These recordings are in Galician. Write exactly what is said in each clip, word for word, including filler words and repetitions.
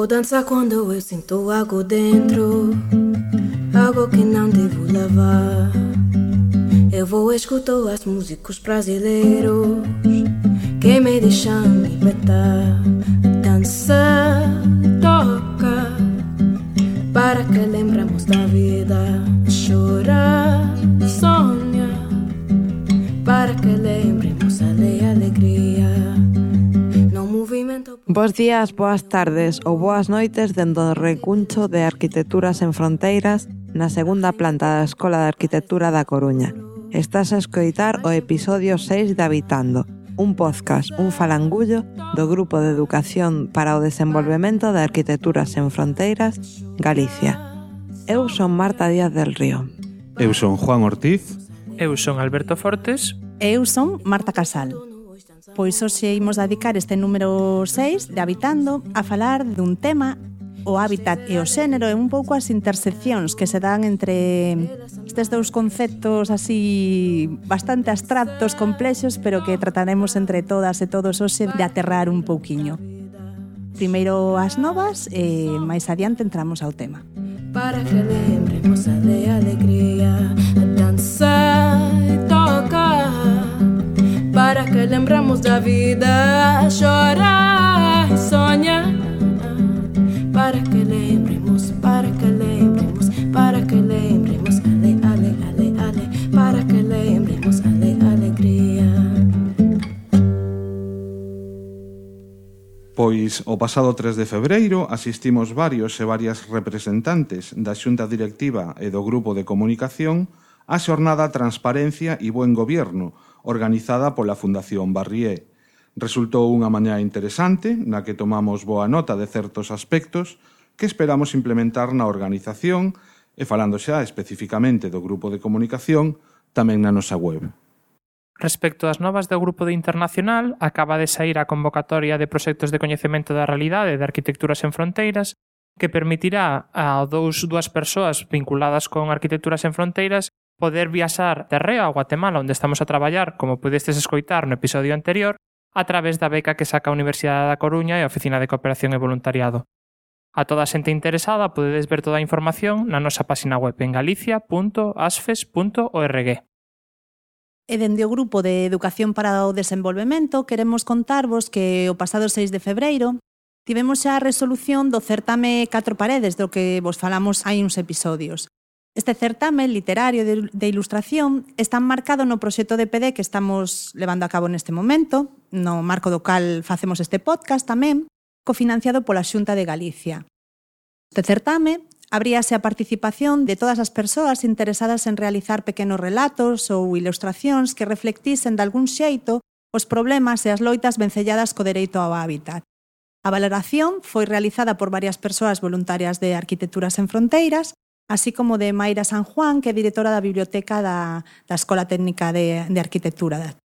Vou dançar quando eu sinto algo dentro, algo que não devo levar. Eu vou escutar as músicos brasileiros que me deixam libertar. Dança, toca, para que lembremos da vida. Chorar, sonha, para que lembremos a alegria. No movimento. Bos días, boas tardes ou boas noites dende o recuncho de Arquitecturas en Fronteiras na segunda planta da Escola de Arquitectura da Coruña. Estás a escoitar o episodio seis de Habitando, un podcast, un falangullo do Grupo de Educación para o Desenvolvemento de Arquitecturas en Fronteiras, Galicia. Eu son Marta Díaz del Río. Eu son Juan Ortiz. Eu son Alberto Fortes. E eu son Marta Casal. Pois hoxe imos dedicar este número seis de Habitando a falar dun tema, o hábitat e o xénero, e un pouco as interseccións que se dan entre estes dous conceptos así bastante abstractos, complexos, pero que trataremos entre todas e todos hoxe de aterrar un pouquiño. Primeiro as novas e máis adiante entramos ao tema. Para que lembremos a de alegría, a dançar e tocar, para que lembramos da vida, chorar e sonhar, para que lembremos, para que lembremos, para que lembremos, ale, ale, ale, ale, para que lembremos, ale, alegría. Pois o pasado tres de febreiro asistimos varios e varias representantes da Xunta Directiva e do Grupo de Comunicación á xornada Transparencia e Buen Gobierno, organizada pola Fundación Barrié. Resultou unha mañá interesante na que tomamos boa nota de certos aspectos que esperamos implementar na organización e falando xa especificamente do Grupo de Comunicación tamén na nosa web. Respecto ás novas do Grupo de Internacional, acaba de saír a convocatoria de proxectos de coñecemento da realidade de Arquitecturas en Fronteiras que permitirá a dous, dúas persoas vinculadas con Arquitecturas en Fronteiras poder viaxar de Reo a Guatemala, onde estamos a traballar, como pudestes escoitar no episodio anterior, a través da beca que saca a Universidade da Coruña e a Oficina de Cooperación e Voluntariado. A toda a xente interesada podedes ver toda a información na nosa página web en galicia punto asfes punto org. E dende o Grupo de Educación para o Desenvolvemento queremos contarvos que o pasado seis de febreiro tivemos xa a resolución do certame Catro Paredes, do que vos falamos hai uns episodios. Este certame literario de, de ilustración está marcado no proxecto de P D que estamos levando a cabo neste momento, no marco do cal facemos este podcast tamén, cofinanciado pola Xunta de Galicia. Este certame abríase a participación de todas as persoas interesadas en realizar pequenos relatos ou ilustracións que reflectisen de algún xeito os problemas e as loitas vencelladas co dereito ao hábitat. A valoración foi realizada por varias persoas voluntarias de Arquitecturas en Fronteiras, así como de Mayra San Juan, que é directora da Biblioteca da, da Escola Técnica de, de Arquitectura.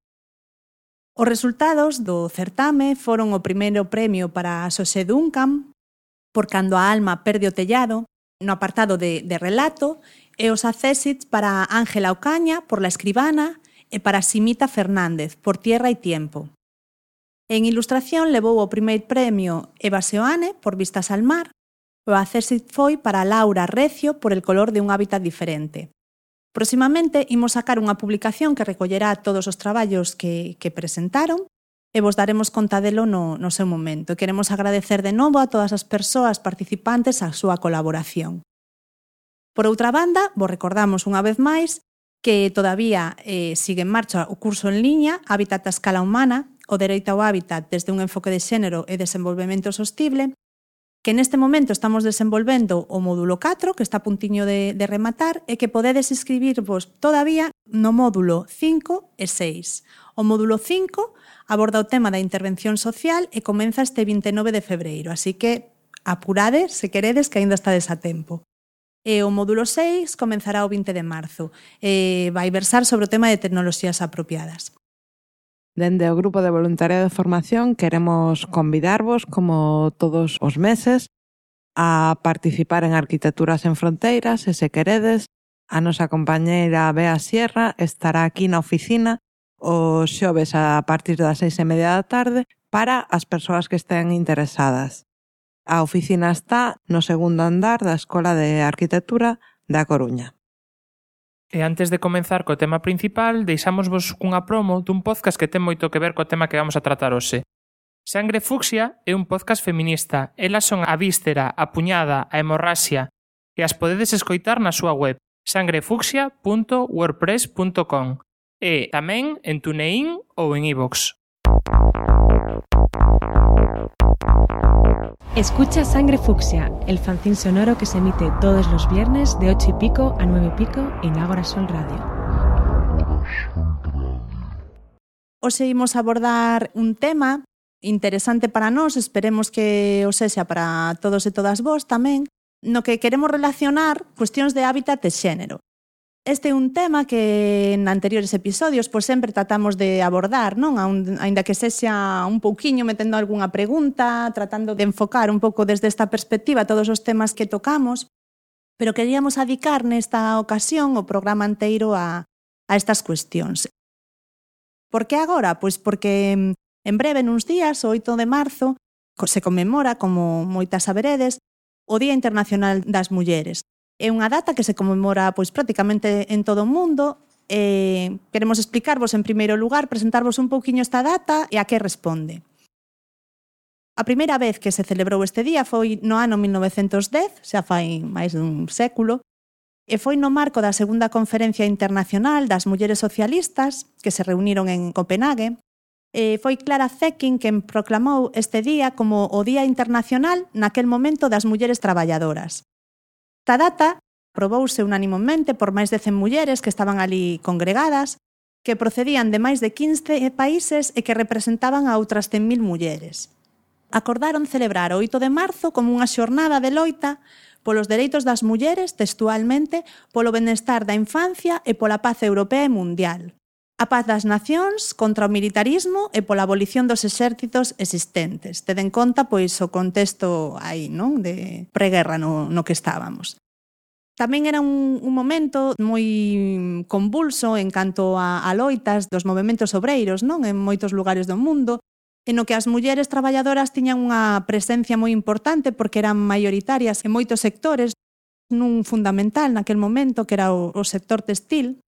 Os resultados do certame foron o primeiro premio para Xosé Duncan, por Cando a alma perde o tellado, no apartado de, de relato, e os accésits para Ángela Ocaña, por La escribana, e para Simita Fernández, por Tierra e tiempo. En ilustración levou o primeiro premio Eva Seoane, por Vistas al mar, o accésit foi para Laura Recio por El color de un hábitat diferente. Próximamente imos sacar unha publicación que recollerá todos os traballos que, que presentaron e vos daremos conta delo no, no seu momento. Queremos agradecer de novo a todas as persoas participantes a súa colaboración. Por outra banda, vos recordamos unha vez máis que todavía eh, sigue en marcha o curso en liña Hábitat a escala humana, o dereito ao hábitat desde un enfoque de xénero e desenvolvemento sostible, que neste momento estamos desenvolvendo o módulo catro, que está a puntiño de, de rematar, e que podedes inscribirvos todavía no módulo cinco e seis. O módulo cinco aborda o tema da intervención social e comeza este vinte e nove de febreiro, así que apurades se queredes que aínda estades a tempo. E o módulo seis comenzará o vinte de marzo e vai versar sobre o tema de tecnoloxías apropiadas. Dende o Grupo de Voluntariado de Formación queremos convidarvos, como todos os meses, a participar en Arquitecturas en Fronteiras e, se queredes, a nosa compañeira Bea Sierra estará aquí na oficina os xoves a partir das seis e media da tarde para as persoas que estén interesadas. A oficina está no segundo andar da Escola de Arquitectura da Coruña. E antes de comenzar co tema principal, deixámosvos cunha promo dun podcast que ten moito que ver co tema que vamos a tratar hoxe. Sangre Fucsia é un podcast feminista. Elas son a víscera, a puñada, a hemorraxia, e as podedes escoitar na súa web sangrefucsia punto wordpress punto com e tamén en TuneIn ou en iVoox. Escucha Sangre Fucsia, el fanzín sonoro que se emite todos los viernes de ocho y pico a nueve y pico en Ágora Sol Radio. Hoxe imos abordar un tema interesante para nós, esperemos que o sexa para todos e todas vos tamén, no que queremos relacionar cuestións de hábitat e xénero. Este é un tema que en anteriores episodios pois sempre tratamos de abordar, non? Aínda que sexa un pouquiño metendo algunha pregunta, tratando de enfocar un pouco desde esta perspectiva todos os temas que tocamos, pero queríamos adicar nesta ocasión o programa inteiro a, a estas cuestións. Por que agora? Pois porque en breve, nuns días, o oito de marzo, se conmemora, como moitas saberedes, o Día Internacional das Mulleres. É unha data que se conmemora pois prácticamente en todo o mundo. Eh, queremos explicarvos en primeiro lugar, presentarvos un pouquiño esta data e a que responde. A primeira vez que se celebrou este día foi no ano mil novecentos dez, xa fai máis dun século, e foi no marco da Segunda Conferencia Internacional das Mulleres Socialistas, que se reuniron en Copenhague. E foi Clara Zetkin quen proclamou este día como o Día Internacional naquel momento das mulleres traballadoras. Esta data aprobouse unánimamente por máis de cen mulleres que estaban ali congregadas, que procedían de máis de quince países e que representaban a outras cen mil mulleres. Acordaron celebrar o oito de marzo como unha xornada de loita polos dereitos das mulleres, textualmente, polo benestar da infancia e pola paz europea e mundial. A paz das nacións contra o militarismo e pola abolición dos exércitos existentes. Ted en conta pois o contexto aí, non, de preguerra no, no que estábamos. Tamén era un, un momento moi convulso en canto a, a loitas dos movementos obreiros, non, en moitos lugares do mundo, en o que as mulleres traballadoras tiñan unha presencia moi importante porque eran maioritarias en moitos sectores, nun fundamental naquel momento que era o, o sector textil.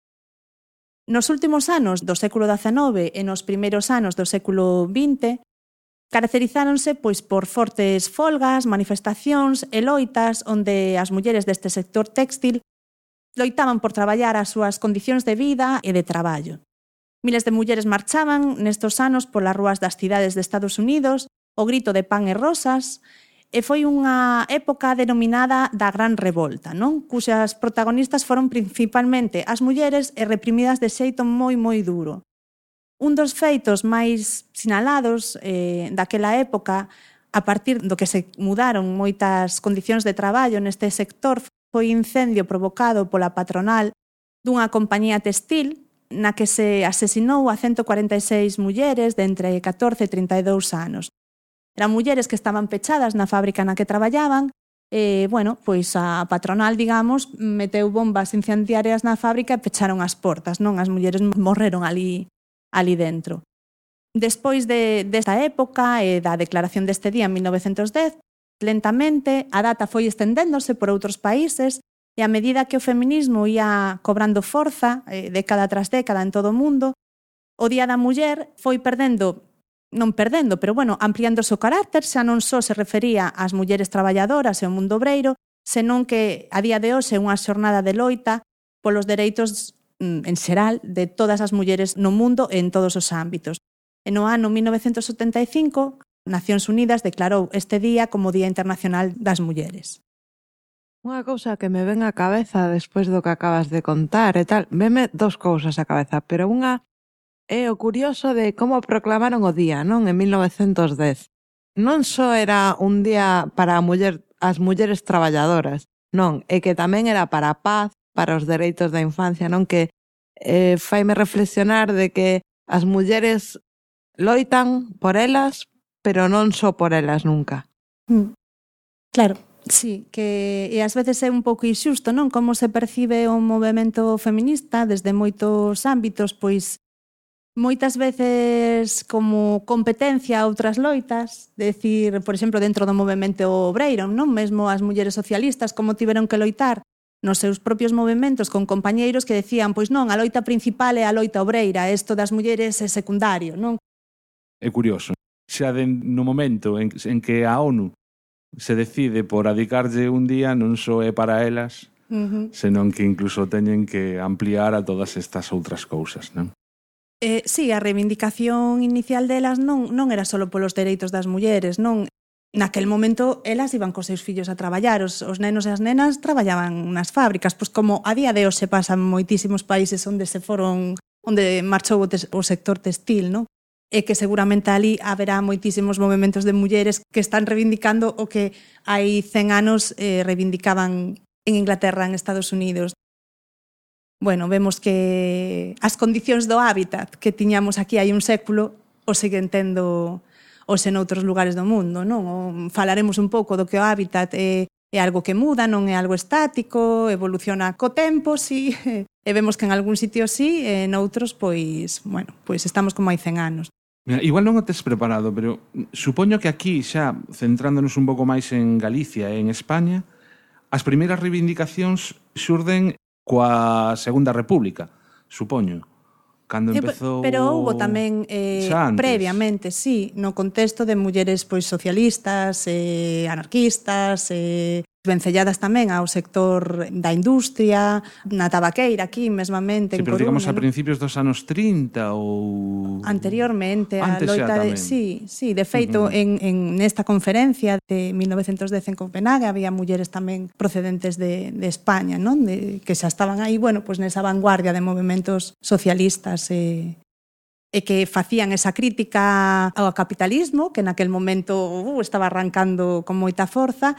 Nos últimos anos do século dezenove e nos primeiros anos do século vinte, caracterizáronse pois por fortes folgas, manifestacións e loitas onde as mulleres deste sector textil loitaban por traballar as súas condicións de vida e de traballo. Miles de mulleres marchaban nestos anos polas rúas das cidades de Estados Unidos, o grito de pan e rosas, e foi unha época denominada da Gran Revolta, non? Cuxas protagonistas foron principalmente as mulleres e reprimidas de xeito moi moi duro. Un dos feitos máis sinalados eh, daquela época, a partir do que se mudaron moitas condicións de traballo neste sector, foi incendio provocado pola patronal dunha compañía textil na que se asesinou a ciento cuarenta e seis mulleres de entre catorce e trinta e dous anos. Eran mulleres que estaban pechadas na fábrica na que traballaban e, bueno, pois a patronal, digamos, meteu bombas incendiarias na fábrica e pecharon as portas, non? As mulleres morreron ali, ali dentro. Despois de, desta época e da declaración deste día en mil novecentos dez, lentamente a data foi estendéndose por outros países e a medida que o feminismo ia cobrando forza, eh, década tras década en todo o mundo, o Día da Muller foi perdendo non perdendo, pero bueno, ampliando o seu carácter, xa non só se refería ás mulleres traballadoras e ao mundo obreiro, senón que a día de hoxe é unha xornada de loita polos dereitos en xeral de todas as mulleres no mundo e en todos os ámbitos. E no ano mil novecentos setenta e cinco, Nacións Unidas declarou este día como Día Internacional das Mulleres. Unha cousa que me ven á cabeza despois do que acabas de contar e tal, veme dos cousas á cabeza, pero unha é o curioso de como proclamaron o día, non? En mil novecentos dez. Non só era un día para a muller, as mulleres traballadoras, non, é que tamén era para a paz, para os dereitos da infancia, non? Que eh, faime reflexionar de que as mulleres loitan por elas, pero non só por elas nunca. Mm. Claro, sí, que e ás veces é un pouco inxusto, non? Como se percibe o movemento feminista desde moitos ámbitos, pois moitas veces como competencia a outras loitas, decir, por exemplo, dentro do movemento obreiro, non? Mesmo as mulleres socialistas como tiveron que loitar nos seus propios movementos con compañeiros que decían, pois non, a loita principal é a loita obreira, isto das mulleres é secundario, non? É curioso. Xa de, no momento en, en que a ONU se decide por adicarlle un día, non só é para elas, uh-huh. senón que incluso teñen que ampliar a todas estas outras cousas, non? Eh, sí, a reivindicación inicial delas non, non era só polos dereitos das mulleres, non. Naquel momento, elas iban cos seus fillos a traballar, os, os nenos e as nenas traballaban nas fábricas, pois como a día de hoxe pasan moitísimos países onde se foron, onde marchou o, tes, o sector textil, non? E que seguramente ali haberá moitísimos movementos de mulleres que están reivindicando o que hai cen anos eh, reivindicaban en Inglaterra, en Estados Unidos. Bueno, vemos que as condicións do hábitat que tiñamos aquí hai un século o seguen tendo os en outros lugares do mundo, non? O falaremos un pouco do que o hábitat é, é algo que muda, non é algo estático, evoluciona co tempo, sí, e vemos que en algún sitio sí, e en outros, pois, bueno, pois estamos como hai cen anos. Mira, igual non o tes preparado, pero supoño que aquí, xa centrándonos un pouco máis en Galicia e en España, as primeiras reivindicacións xurden coa Segunda República, supoño, cando empezou... Pero houbo tamén eh, previamente, sí, no contexto de mulleres pois socialistas, eh, anarquistas, eh, vencelladas tamén ao sector da industria, na tabaqueira aquí mesmamente sí, en pero Coruña, digamos a ¿no? principios dos anos trinta ou... Anteriormente, Antes a loita de... tamén. Sí, sí, de feito, uh-huh. en, en nesta conferencia de mil novecentos dez en Copenhague había mulleres tamén procedentes de, de España, non? De, que xa estaban aí, bueno, pues nesa vanguardia de movementos socialistas e... e que facían esa crítica ao capitalismo, que naquel momento uh, estaba arrancando con moita forza,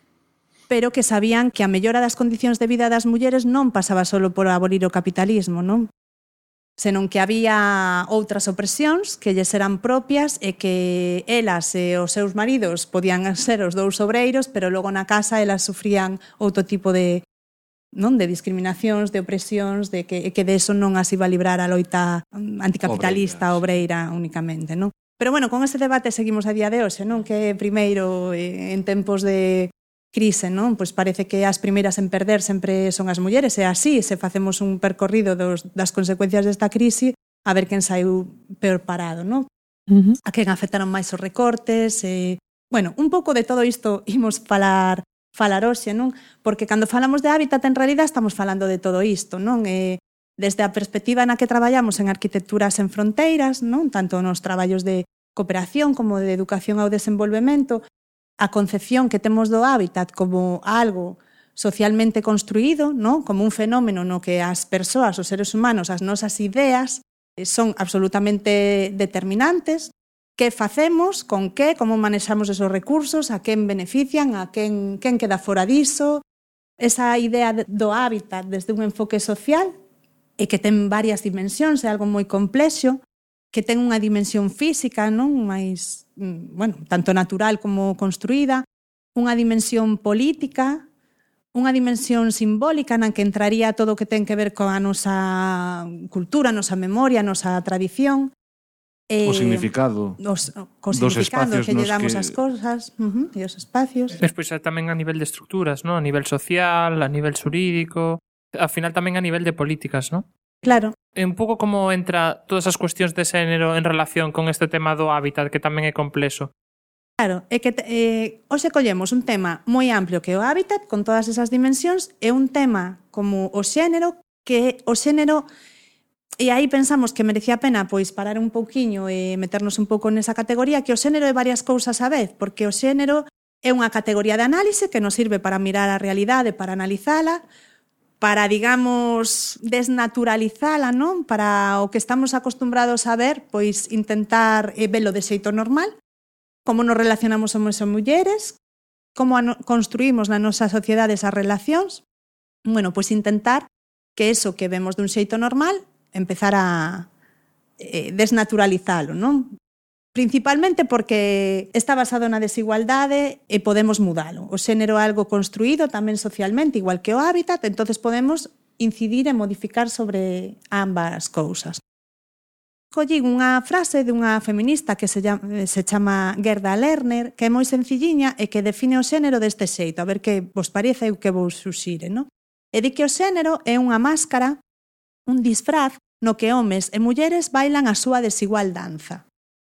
pero que sabían que a mellora das condicións de vida das mulleres non pasaba só por abolir o capitalismo, non? Senón que había outras opresións que lles eran propias e que elas e os seus maridos podían ser os dous obreiros, pero logo na casa elas sufrían outro tipo de, non, de discriminacións, de opresións, de que, que de eso non as iba a librar a loita anticapitalista, obreira, obreira únicamente, non? Pero bueno, con ese debate seguimos a día de hoxe, non? Que primeiro, en tempos de crise, non? Pois parece que as primeiras en perder sempre son as mulleres, e así, se facemos un percorrido dos, das consecuencias desta crise, a ver quen saiu peor parado, non? Uh-huh. A quen afectaron máis os recortes, e... Bueno, un pouco de todo isto imos falar falar hoxe, non? Porque cando falamos de hábitat, en realidad estamos falando de todo isto, non? E desde a perspectiva na que traballamos en arquitecturas en fronteiras, non? Tanto nos traballos de cooperación como de educación ao desenvolvemento, a concepción que temos do hábitat como algo socialmente construído, ¿no? Como un fenómeno no que as persoas, os seres humanos, as nosas ideas son absolutamente determinantes. Que facemos, con que, como manexamos esos recursos, a quen benefician, a quen, quen queda fora diso. Esa idea do hábitat desde un enfoque social e que ten varias dimensións, é algo moi complexo, que ten unha dimensión física, non? Mais, bueno, tanto natural como construída, unha dimensión política, unha dimensión simbólica na que entraría todo o que ten que ver coa nosa cultura, nosa memoria, nosa tradición. Eh, o significado. Os, o significado que lle damos que... as cousas uh-huh, e os espacios. Despois tamén a nivel de estructuras, ¿no? A nivel social, a nivel xurídico, ao final tamén a nivel de políticas, ¿no? Claro. É un pouco como entra todas as cuestións de xénero en relación con este tema do hábitat, que tamén é complexo. Claro, é que eh, hoxe collemos un tema moi amplio que é o hábitat, con todas esas dimensións, e un tema como o xénero, que o xénero, e aí pensamos que merecía a pena pois parar un pouquiño e meternos un pouco nesa categoría, que o xénero é varias cousas á vez, porque o xénero é unha categoría de análise que nos sirve para mirar a realidade, para analizala, para, digamos, desnaturalizala, non? Para o que estamos acostumbrados a ver, pois intentar eh, velo de xeito normal, como nos relacionamos homens e mulleres, como ano, construímos na nosa sociedade esas relacións. Bueno, pois intentar que eso que vemos dun xeito normal, empezar a eh, desnaturalizalo, non? Principalmente porque está basado na desigualdade e podemos mudalo. O xénero é algo construído tamén socialmente, igual que o hábitat, entonces podemos incidir e modificar sobre ambas cousas. collín unha frase dunha feminista que se chama, se chama Gerda Lerner, que é moi sencilliña e que define o xénero deste xeito, a ver que vos parece e o que vos suxire, non? E di que o xénero é unha máscara, un disfraz no que homes e mulleres bailan a súa desigual danza.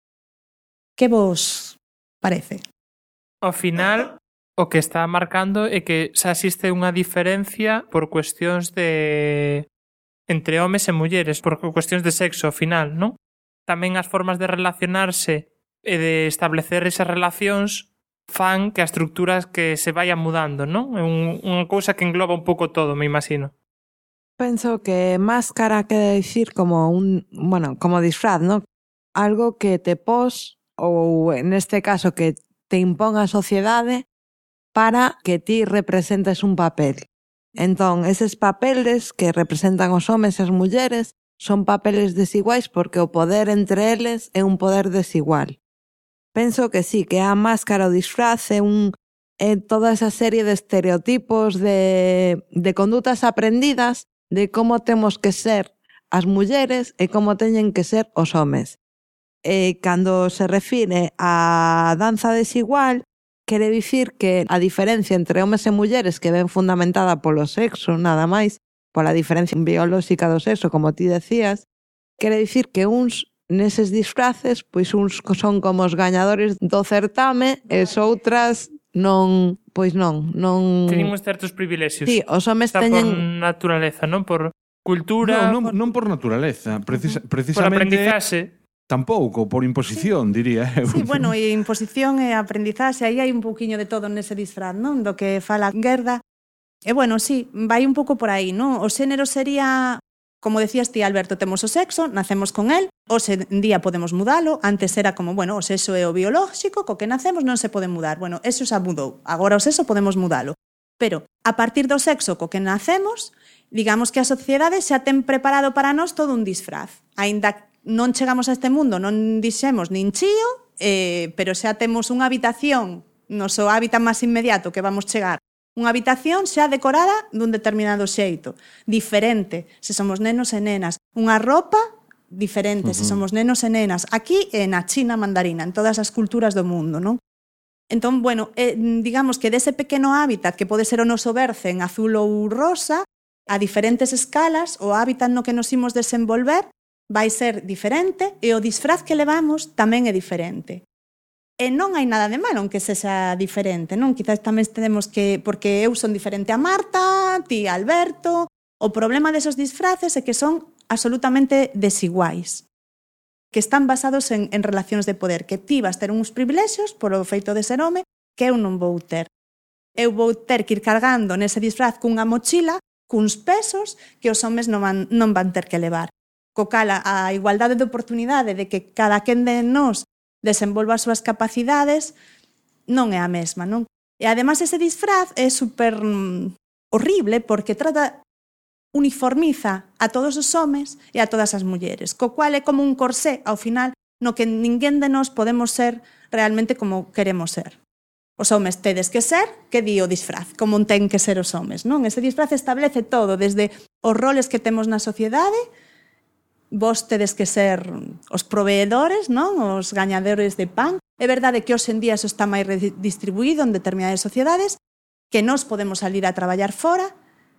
Que vos parece? Ao final, o que está marcando é que xa existe unha diferencia por cuestións de... entre homes e mulleres, por cuestións de sexo, ao final, non? Tamén as formas de relacionarse e de establecer esas relacións fan que as estructuras que se vayan mudando, non? É un, unha cousa que engloba un pouco todo, me imagino. Penso que máscara quere dicir como un, bueno, como disfraz, ¿no? Algo que te pos, ou neste caso que te impón a sociedade para que ti representes un papel. Entón, eses papeles que representan os homes e as mulleres son papeles desiguais porque o poder entre eles é un poder desigual. Penso que sí, que a máscara o disfraz é, un, é toda esa serie de estereotipos, de, de condutas aprendidas de como temos que ser as mulleres e como teñen que ser os homes. E cando se refire á danza desigual, quere dicir que a diferencia entre homes e mulleres que ven fundamentada polo sexo, nada máis, pola diferencia biolóxica do sexo, como ti decías, quere dicir que uns neses disfraces, pois uns son como os gañadores do certame e as outras non, pois non, non... Teñen uns certos privilexios. Sí, os homes Está teñen... por naturaleza, non por cultura... Non, non, non por naturaleza, precisa, precisamente... Por aprendizaxe. Tampouco, por imposición, sí. diría eu. Sí, bueno, e imposición e aprendizaxe, aí hai un pouquiño de todo nese disfraz, non? Do que fala Gerda. E bueno, sí, vai un pouco por aí, non? O xénero sería, como decías ti, Alberto, temos o sexo, nacemos con el, hoxe en día podemos mudalo, antes era como, bueno, o sexo é o biolóxico, co que nacemos non se pode mudar. Bueno, eso xa mudou, agora o sexo podemos mudalo. Pero, a partir do sexo co que nacemos, digamos que a sociedade xa ten preparado para nós todo un disfraz. Aínda non chegamos a este mundo, non dixemos nin chío, eh, pero xa temos unha habitación, noso hábitat máis inmediato que vamos chegar, unha habitación xa decorada dun determinado xeito, diferente, se somos nenos e nenas, unha roupa diferente, uh-huh. se somos nenos e nenas, aquí e na China mandarina, en todas as culturas do mundo, non? Entón, bueno, eh, digamos que dese pequeno hábitat que pode ser o noso berce en azul ou rosa, a diferentes escalas, o hábitat no que nos imos desenvolver vai ser diferente e o disfraz que levamos tamén é diferente. E non hai nada de malo en que sexa diferente, non? Quizás tamén tenemos que... Porque eu son diferente a Marta, ti a Alberto... O problema desos disfraces é que son absolutamente desiguais, que están basados en, en relacións de poder, que ti vas ter uns privilexios por o feito de ser home que eu non vou ter. Eu vou ter que ir cargando nese disfraz cunha mochila, cuns pesos que os homes non van, non van ter que levar. Co cal a igualdade de oportunidade de que cada quen de nós desenvolva as súas capacidades non é a mesma, non? E ademais ese disfraz é super horrible porque trata, uniformiza a todos os homes e a todas as mulleres, co cual é como un corsé ao final no que ninguén de nós podemos ser realmente como queremos ser. Os homes tedes que ser, que di o disfraz, como ten que ser os homes, non? Ese disfraz establece todo, desde os roles que temos na sociedade. Vos tedes que ser os proveedores, non? Os gañadores de pan. É verdade que hoxe en día eso está máis redistribuído en determinadas sociedades, que nós podemos salir a traballar fora,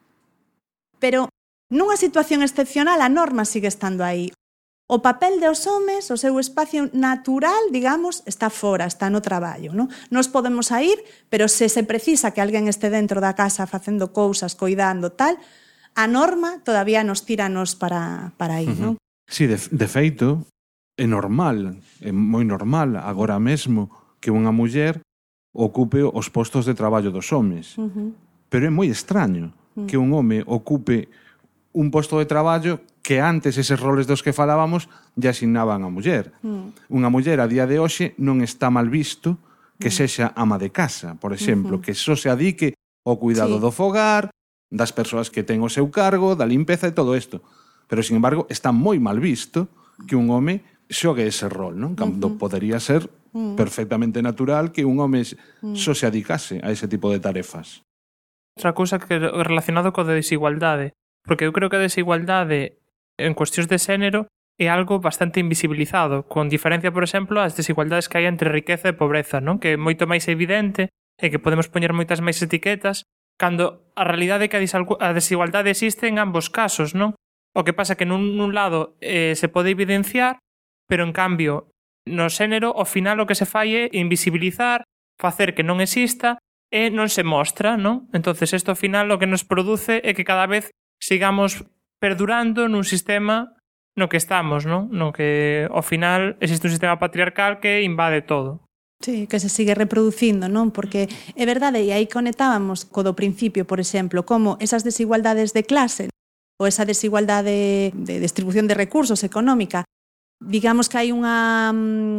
pero nunha situación excepcional a norma sigue estando aí. O papel dos homes, o seu espacio natural, digamos, está fora, está no traballo, non? Nós podemos ir, pero se se precisa que alguén este dentro da casa facendo cousas, coidando, tal... A norma todavía nos tíranos para, para aí, non? Sí, de, de feito, é normal, é moi normal agora mesmo que unha muller ocupe os postos de traballo dos homes. Uh-huh. Pero é moi extraño uh-huh. que un home ocupe un posto de traballo que antes eses roles dos que falábamos ya asignaban a muller. Uh-huh. Unha muller a día de hoxe non está mal visto que uh-huh. sexa ama de casa, por exemplo, uh-huh. que só se adique ao cuidado sí. do fogar, das persoas que ten o seu cargo, da limpeza e todo isto. Pero, sin embargo, está moi mal visto que un home xogue ese rol, non? Cando uh-huh. podería ser uh-huh. perfectamente natural que un home uh-huh. só se adicase a ese tipo de tarefas. Outra cousa que relacionado co de desigualdade, porque eu creo que a desigualdade en cuestións de xénero é algo bastante invisibilizado, con diferencia, por exemplo, as desigualdades que hai entre riqueza e pobreza, non? Que é moito máis evidente e que podemos poñer moitas máis etiquetas, cando a realidade é que a desigualdade existe en ambos casos, non? O que pasa que nun, nun lado eh, se pode evidenciar, pero en cambio no xénero, ao final o que se fai é invisibilizar, facer que non exista e non se mostra, non? Entonces isto ao final o que nos produce é que cada vez sigamos perdurando nun sistema no que estamos, non? No que ao final existe un sistema patriarcal que invade todo. Sí, que se sigue reproducindo, non? Porque é verdade, e aí conectábamos co do principio, por exemplo, como esas desigualdades de clase ou esa desigualdade de distribución de recursos económica, digamos que hai unha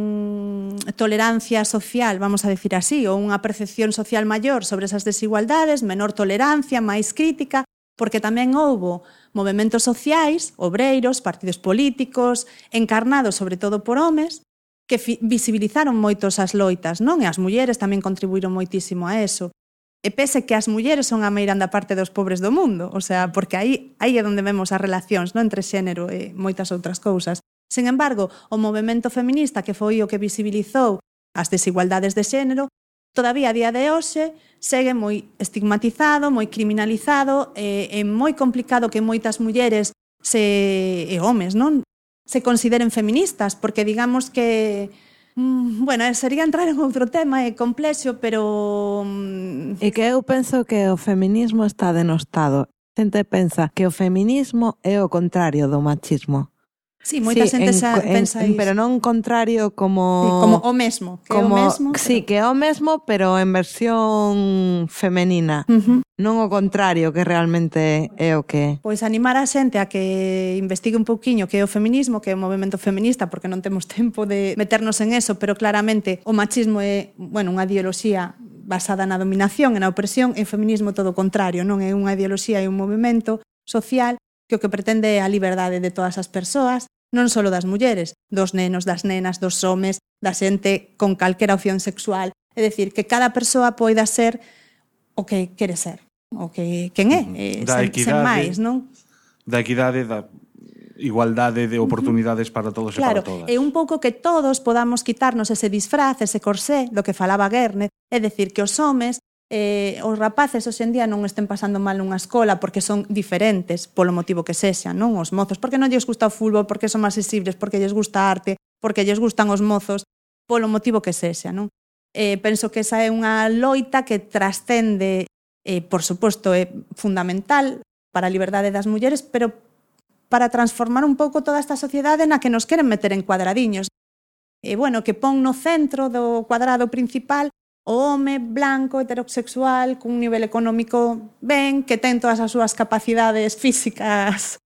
mm, tolerancia social, vamos a decir así, ou unha percepción social maior sobre esas desigualdades, menor tolerancia, máis crítica, porque tamén houbo movementos sociais, obreiros, partidos políticos, encarnados sobre todo por homes, que visibilizaron moitos as loitas, non? E as mulleres tamén contribuíron moitísimo a eso. E pese que as mulleres son a meiranda parte dos pobres do mundo, o sea, porque aí, aí é onde vemos as relacións, non? Entre xénero e moitas outras cousas. Sen embargo, o movemento feminista, que foi o que visibilizou as desigualdades de xénero, todavía a día de hoxe segue moi estigmatizado, moi criminalizado, e é moi complicado que moitas mulleres se, e homes, non? Se consideren feministas, porque digamos que mm, bueno, sería entrar en outro tema, é complexo, pero E que eu penso que o feminismo está denostado. A xente pensa que o feminismo é o contrario do machismo. Sí, moita sí, xente en, xa en, pensa iso. Pero non contrario como... Sí, como o mesmo. Que como, é o mesmo. Sí, pero... que é o mesmo, pero en versión femenina. Uh-huh. Non o contrario, que realmente é o que... Pois animar a xente a que investigue un pouquiño que é o feminismo, que é o movimento feminista, porque non temos tempo de meternos en eso, pero claramente o machismo é, bueno, unha ideoloxía basada na dominación e na opresión, e o feminismo todo o contrario, non é unha ideoloxía e un movimento social que o que pretende é a liberdade de todas as persoas, non só das mulleres, dos nenos, das nenas, dos homes, da xente con calquera opción sexual. É dicir, que cada persoa poida ser o que quere ser, o que quen é, eh, da sen, sen máis, non? Da equidade, da igualdade de oportunidades uh-huh. para todos claro, e para todas. É un pouco que todos podamos quitarnos ese disfraz, ese corsé do que falaba Guernet, é dicir, que os homes Eh, os rapaces hoxe en día non estén pasando mal nunha escola porque son diferentes polo motivo que sexa, non? Os mozos, porque non lles gusta o fútbol, porque son máis accesibles, porque lles gusta a arte, porque lles gustan os mozos, polo motivo que sexa, non? Eh, penso que esa é unha loita que trascende, eh, por suposto, é fundamental para a liberdade das mulleres, pero para transformar un pouco toda esta sociedade na que nos queren meter en cuadradiños. E, bueno, que pon no centro do cuadrado principal o home blanco, heterosexual, cun nivel económico ben, que ten todas as súas capacidades físicas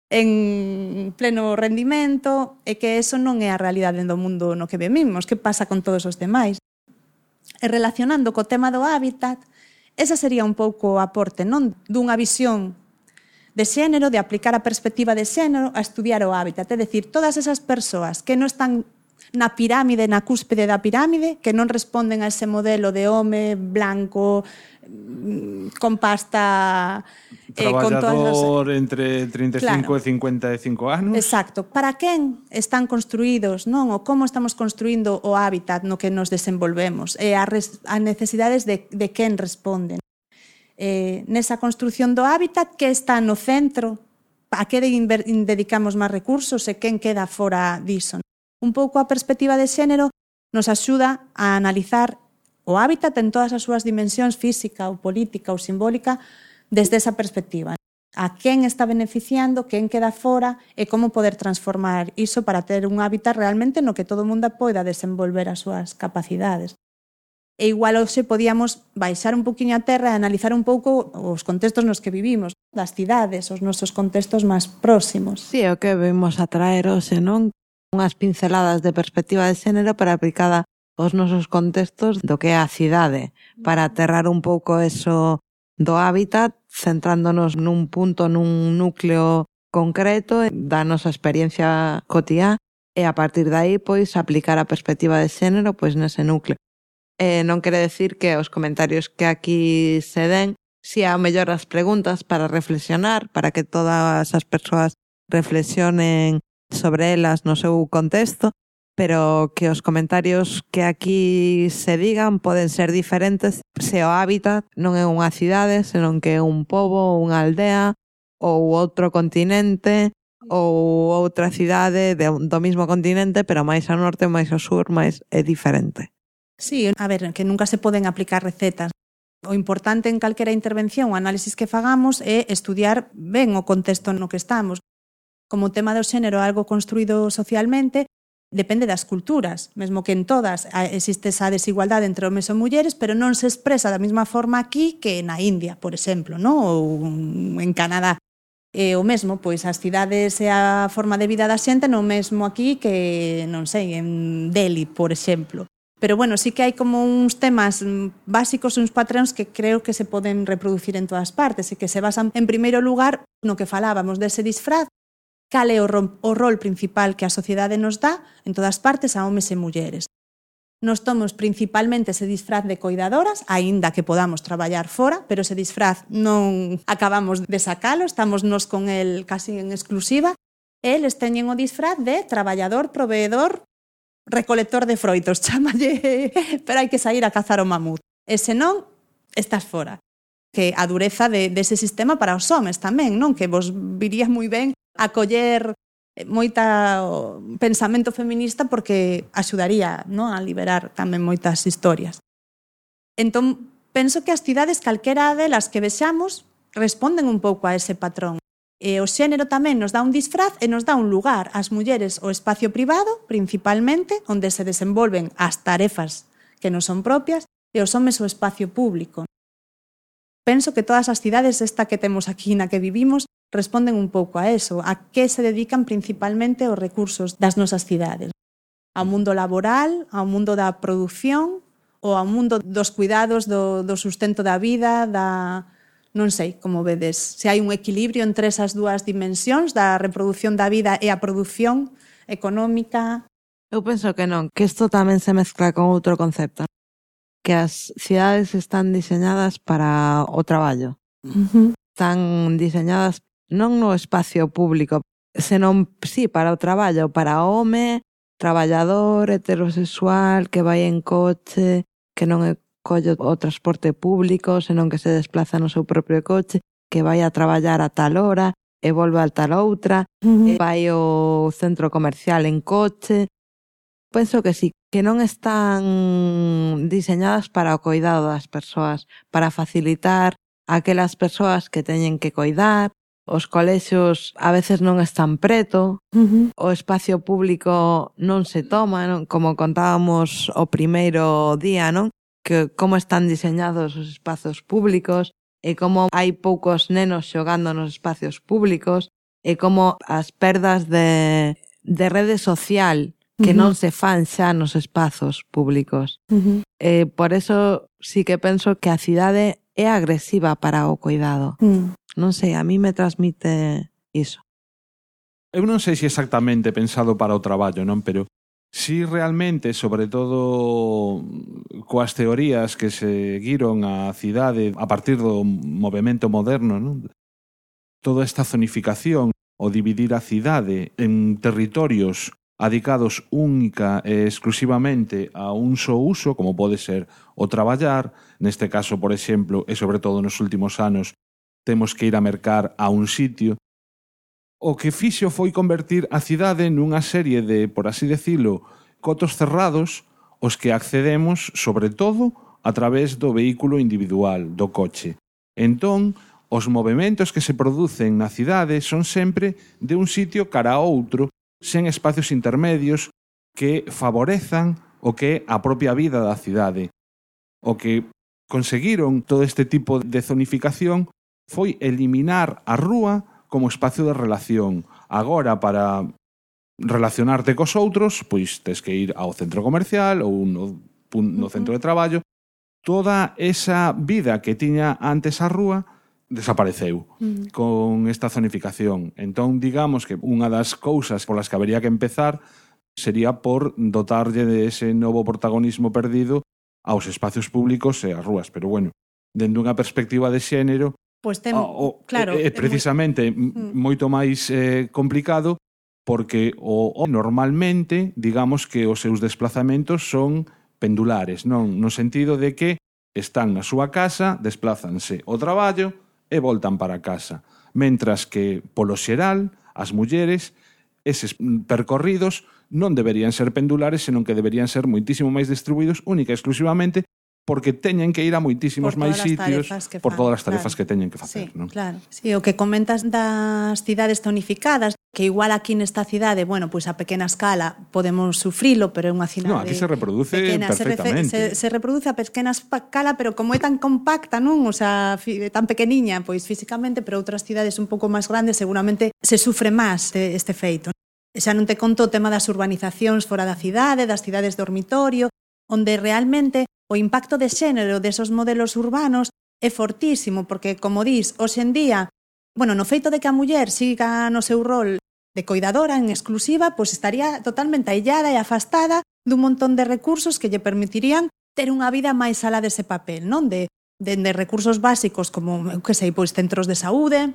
en pleno rendimento, e que eso non é a realidade do mundo no que vivimos. Que pasa con todos os demais? E relacionando co tema do hábitat, ese sería un pouco o aporte, non? Dunha visión de xénero, de aplicar a perspectiva de xénero a estudiar o hábitat. É dicir, todas esas persoas que non están na pirámide, na cúspide da pirámide, que non responden a ese modelo de home blanco con pasta, eh, con traballador todas... entre trinta e cinco claro. e cincuenta e cinco anos. Exacto. Para quen están construídos, non? O como estamos construindo o hábitat no que nos desenvolvemos, e a, res... a necesidades de, de quen responden. Eh, nesa construción do hábitat, que está no centro, a que dedicamos máis recursos e quen queda fora diso. Un pouco a perspectiva de xénero nos axuda a analizar o hábitat en todas as súas dimensións, física ou política ou simbólica, desde esa perspectiva. A quen está beneficiando, quen queda fora e como poder transformar iso para ter un hábitat realmente no que todo o mundo poida desenvolver as súas capacidades. E igual hoxe podíamos baixar un poquinho a terra e analizar un pouco os contextos nos que vivimos, das cidades, os nosos contextos máis próximos. Si, sí, o que vimos a traer hoxe, non? Unhas pinceladas de perspectiva de xénero para aplicada aos nosos contextos do que é a cidade, para aterrar un pouco eso do hábitat, centrándonos nun punto, nun núcleo concreto da nosa experiencia cotiá, e a partir de aí, pois, aplicar a perspectiva de xénero pois nese núcleo. Eh, non quere decir que os comentarios que aquí se den, si a mellor as preguntas para reflexionar, para que todas as persoas reflexionen sobre elas no seu contexto, pero que os comentarios que aquí se digan poden ser diferentes se o hábitat non é unha cidade, senón que é un pobo, unha aldea ou outro continente ou outra cidade de, do mismo continente, pero máis ao norte, máis ao sur, máis é diferente. Sí, a ver, que nunca se poden aplicar recetas. O importante en calquera intervención ou análisis que fagamos é estudiar ben o contexto no que estamos. Como o tema do xénero é algo construído socialmente, depende das culturas, mesmo que en todas existe esa desigualdade entre homes e mulleres, pero non se expresa da mesma forma aquí que na India, por exemplo, non? Ou en Canadá. E o mesmo, pois as cidades e a forma de vida da xente non mesmo aquí que, non sei, en Delhi, por exemplo. Pero bueno, sí que hai como uns temas básicos, uns patrones que creo que se poden reproducir en todas partes e que se basan, en primeiro lugar, no que falábamos dese disfraz, cal é o, o rol principal que a sociedade nos dá en todas partes a homes e mulleres. Nos tomos principalmente ese disfraz de coidadoras, aínda que podamos traballar fora, pero ese disfraz non acabamos de sacalo, estamos nos con el casi en exclusiva. Eles teñen o disfraz de traballador, proveedor, recolector de froitos, chámalle, pero hai que sair a cazar o mamut. E senón, estás fora. Que a dureza de, dese sistema para os homes tamén, non? Que vos viría moi ben acoller moita pensamento feminista porque axudaría, non, a liberar tamén moitas historias. Entón, penso que as cidades, calquera delas que vexamos, responden un pouco a ese patrón. E o xénero tamén nos dá un disfraz e nos dá un lugar. As mulleres o espacio privado, principalmente, onde se desenvolven as tarefas que non son propias, e os homes o espacio público. Penso que todas as cidades, esta que temos aquí na que vivimos, responden un pouco a eso, a que se dedican principalmente os recursos das nosas cidades. Ao mundo laboral, ao mundo da produción, ou ao mundo dos cuidados, do, do sustento da vida, da... non sei, como vedes, se hai un equilibrio entre esas dúas dimensións da reproducción da vida e a produción económica. Eu penso que non, que isto tamén se mezcla con outro concepto, que as cidades están diseñadas para o traballo. Uh-huh. Están diseñadas non no espacio público, senón, sí, para o traballo, para o home, traballador, heterosexual, que vai en coche, que non é colle o transporte público, senón que se desplaza no seu propio coche, que vai a traballar a tal hora e volve a tal outra, uh-huh. e vai ao centro comercial en coche. Penso que sí, que non están diseñadas para o cuidado das persoas, para facilitar a aquelas persoas que teñen que cuidar. Os colexios a veces non están preto, uh-huh. o espacio público non se toma, non? Como contábamos o primeiro día, non? Que como están diseñados os espazos públicos e como hai poucos nenos xogando nos espacios públicos e como as perdas de, de rede social que uh-huh. non se fan xa nos espazos públicos. Uh-huh. E por eso sí que penso que a cidade é agresiva para o cuidado. Uh-huh. Non sei, a mí me transmite iso. Eu non sei se exactamente pensado para o traballo, non? Pero si realmente, sobre todo coas teorías que seguiron a cidade a partir do movemento moderno, non? Toda esta zonificación, o dividir a cidade en territorios adicados única e exclusivamente a un só uso, como pode ser o traballar, neste caso, por exemplo, e sobre todo nos últimos anos, temos que ir a mercar a un sitio. O que fixo foi convertir a cidade nunha serie de, por así decirlo, cotos cerrados os que accedemos, sobre todo, a través do vehículo individual, do coche. Entón, os movementos que se producen na cidade son sempre de un sitio cara a outro, sen espacios intermedios que favorezan o que é a propia vida da cidade. O que conseguiron todo este tipo de zonificación foi eliminar a rúa como espacio de relación. Agora, para relacionarte cos outros, pois tes que ir ao centro comercial ou no, no centro de traballo. Toda esa vida que tiña antes a rúa desapareceu uh-huh. con esta zonificación. Entón, digamos que unha das cousas polas que habería que empezar sería por dotarlle de ese novo protagonismo perdido aos espacios públicos e ás rúas. Pero, bueno, dende unha perspectiva de xénero, Pois tem, o, claro, é, é precisamente moi... moito máis eh, complicado porque o, o normalmente, digamos que os seus desplazamentos son pendulares, non? No sentido de que están na súa casa, desplázanse ao traballo e voltan para casa. Mentras que, polo xeral, as mulleres, eses percorridos non deberían ser pendulares, senón que deberían ser moitísimo máis distribuídos única e exclusivamente porque teñen que ir a moitísimos máis sitios por todas as tarefas que teñen que facer. Sí, non? claro. Sí, o que comentas das cidades zonificadas, que igual aquí nesta cidade, bueno, pois a pequena escala podemos sufrilo, pero é unha cidade... No, aquí se reproduce pequena, perfectamente. Se, refe, se, se reproduce a pequena escala, pero como é tan compacta, non? O sea, tan pequeniña, pois físicamente, pero outras cidades un pouco máis grandes seguramente se sufre máis este feito. Xa non te conto o tema das urbanizacións fora da cidade, das cidades dormitorio, onde realmente o impacto de xénero desos modelos urbanos é fortísimo, porque, como dís, hoxe en día, bueno, no feito de que a muller siga no seu rol de coidadora en exclusiva, pois estaría totalmente aillada e afastada dun montón de recursos que lle permitirían ter unha vida máis alá dese papel, non? De, de, de recursos básicos como, eu que sei, pois centros de saúde,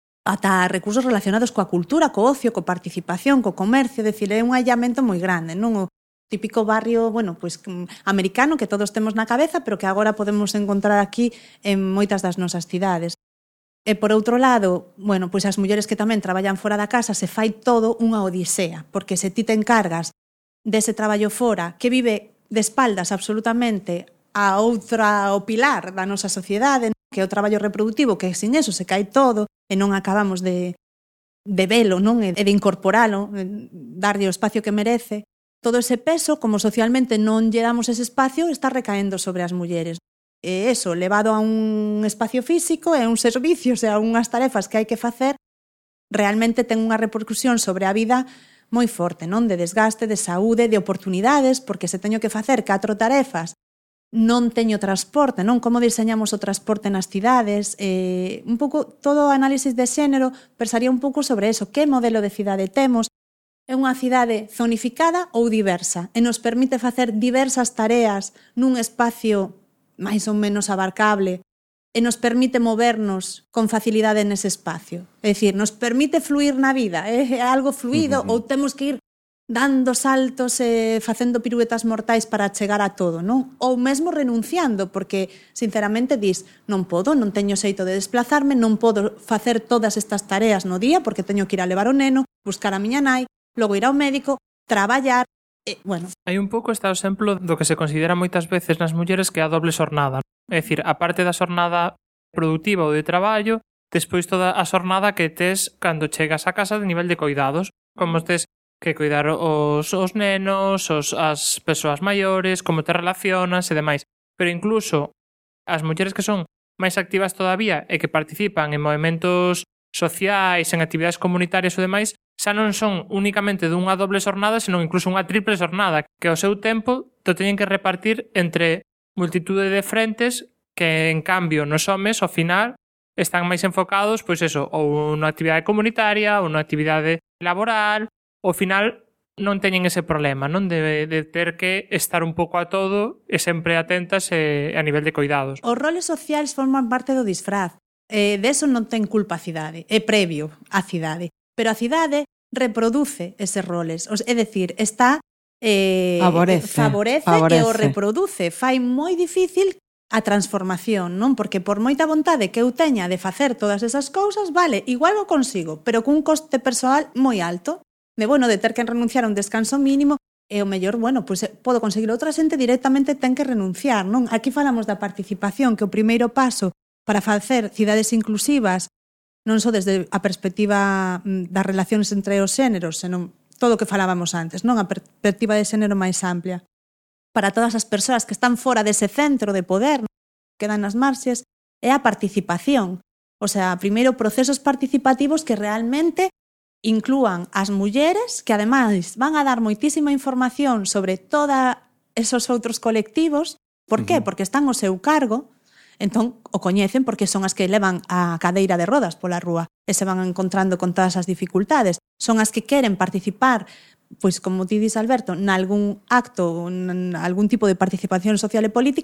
ata recursos relacionados coa cultura, co ocio, co participación, co comercio, decir, é un allamento moi grande, non? O típico barrio, bueno, pois americano que todos temos na cabeza, pero que agora podemos encontrar aquí en moitas das nosas cidades. E por outro lado, bueno, pois as mulleres que tamén traballan fora da casa se fai todo unha odisea, porque se ti te encargas dese traballo fora, que vive de espaldas absolutamente a outra, o pilar da nosa sociedade, que é o traballo reproductivo, que sin eso se cae todo e non acabamos de, de velo, non? E de incorporalo, darlle o espacio que merece. Todo ese peso, como socialmente non lle damos ese espacio, está recaendo sobre as mulleres. E eso, levado a un espacio físico e a un servicio, o sea, unhas tarefas que hai que facer, realmente ten unha repercusión sobre a vida moi forte, non? De desgaste, de saúde, de oportunidades, porque se teño que facer catro tarefas, non teño transporte, non? Como diseñamos o transporte nas cidades? Eh, un pouco, todo o análisis de xénero pensaría un pouco sobre eso. Que modelo de cidade temos? É unha cidade zonificada ou diversa e nos permite facer diversas tareas nun espacio máis ou menos abarcable e nos permite movernos con facilidade nese espacio. É dicir, nos permite fluir na vida, é algo fluido, uh-huh. Ou temos que ir dando saltos e facendo piruetas mortais para chegar a todo, non? Ou mesmo renunciando, porque, sinceramente, dis, non podo, non teño xeito de desplazarme, non podo facer todas estas tareas no día porque teño que ir a levar o neno, buscar a miña nai, logo ir ao médico, traballar, e, bueno. Hai un pouco este exemplo do que se considera moitas veces nas mulleres que é a doble xornada. É dicir, a parte da xornada productiva ou de traballo, despois toda a xornada que tes cando chegas a casa de nivel de cuidados, como tes que cuidar os, os nenos, os, as persoas maiores, como te relacionas e demais. Pero incluso as mulleres que son máis activas todavía e que participan en movimentos sociais, en actividades comunitarias ou demais, xa non son únicamente dunha doble xornada, senón incluso unha triple xornada, que ao seu tempo te teñen que repartir entre multitude de frentes que, en cambio, nos homes, ao final, están máis enfocados, pois eso, ou unha actividade comunitaria, ou unha actividade laboral, ao final non teñen ese problema, non? De, de ter que estar un pouco a todo e sempre atentas eh, a nivel de cuidados. Os roles sociais forman parte do disfraz. Eh, de eso non ten culpa a cidade, é previo á cidade. Pero a cidade reproduce eses roles, é dicir, está eh, favorece, favorece, favorece e o reproduce, fai moi difícil a transformación, non? Porque por moita vontade que eu teña de facer todas esas cousas, vale, igual o consigo, pero cun coste persoal moi alto, de, bueno, de ter que renunciar a un descanso mínimo, e o mellor, bueno, pois podo conseguir outra xente directamente ten que renunciar, non? Aquí falamos da participación, que o primeiro paso para facer cidades inclusivas non só desde a perspectiva das relacións entre os xéneros, senón todo o que falábamos antes, non? A perspectiva de xénero máis amplia. Para todas as persoas que están fora dese centro de poder, que quedan nas marxes, é a participación. O sea, primeiro, procesos participativos que realmente inclúan as mulleres, que ademais van a dar moitísima información sobre todos esos outros colectivos. Por qué? Uh-huh. Porque están ao seu cargo, entón o coñecen porque son as que levan a cadeira de rodas pola rúa e se van encontrando con todas as dificultades. Son as que queren participar, pois como ti dis, Alberto, nalgún acto, algún tipo de participación social e política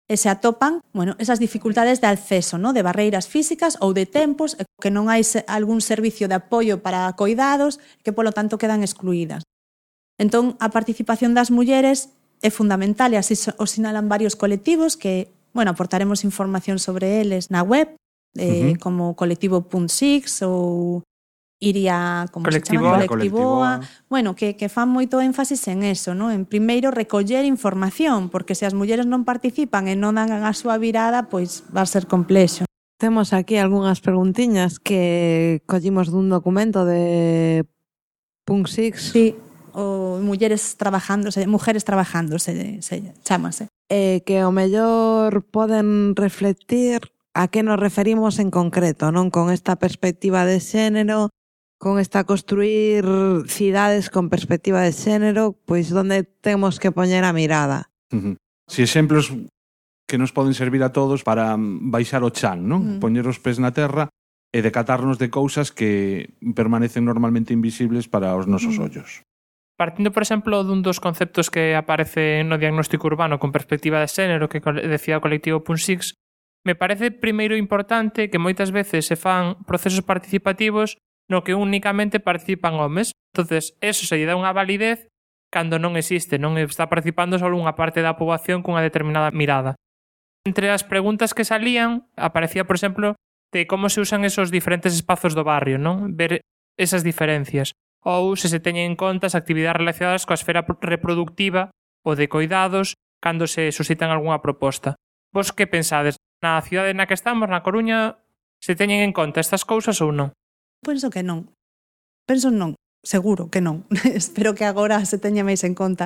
e se atopan, bueno, esas dificultades de acceso, ¿no? De barreiras físicas ou de tempos, que non hai algún servicio de apoio para coidados, que polo tanto quedan excluídas. Entón, a participación das mulleres é fundamental e así o sinalan varios colectivos que, bueno, aportaremos información sobre eles na web, eh, uh-huh. como colectivo punto six ou Iria, como Colectivoa, se chama? Colectivoa. Bueno, que, que fan moito énfasis en eso, ¿no? En primeiro, recoller información, porque se as mulleres non participan e non dan a súa virada, pois va a ser complexo. Temos aquí algunhas preguntiñas que collimos dun documento de punto six. Sí, o mulleres trabajándose, mujeres trabajándose, se chamase. Eh, que o mellor poden reflectir a que nos referimos en concreto, non? Con esta perspectiva de xénero, con esta construir cidades con perspectiva de xénero, pois onde temos que poñer a mirada. Uh-huh. Si exemplos que nos poden servir a todos para baixar o chan, non? Uh-huh. Poñer os pés na terra e decatarnos de cousas que permanecen normalmente invisibles para os nosos uh-huh. ollos. Partindo, por exemplo, dun dos conceptos que aparece no diagnóstico urbano con perspectiva de xénero que decía o colectivo punto six, me parece primeiro importante que moitas veces se fan procesos participativos no que únicamente participan homes. Entonces, eso se lle dá unha validez cando non existe, non está participando só unha parte da poboación cunha determinada mirada. Entre as preguntas que salían, aparecía, por exemplo, de como se usan esos diferentes espazos do barrio, non? Ver esas diferencias. Ou se se teñen en conta as actividades relacionadas coa esfera reproductiva ou de coidados cando se suscitan algunha proposta. Vos que pensades? Na cidade na que estamos, na Coruña, se teñen en conta estas cousas ou non? Penso que non. Penso non. Seguro que non. Espero que agora se teña máis en conta.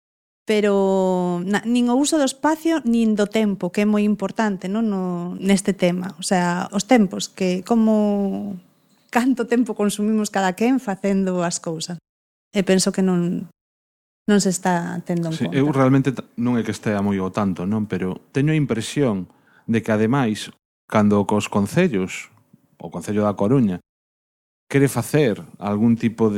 Pero na, nin o uso do espacio, nin do tempo, que é moi importante, non? No, neste tema. O sea, os tempos, que como canto tempo consumimos cada quen facendo as cousas. E penso que non non se está tendo en sí, conta. Eu realmente non é que estea moi ao tanto, non? Pero teño a impresión de que, ademais, cando cos concellos, o Concello da Coruña, quere facer algún tipo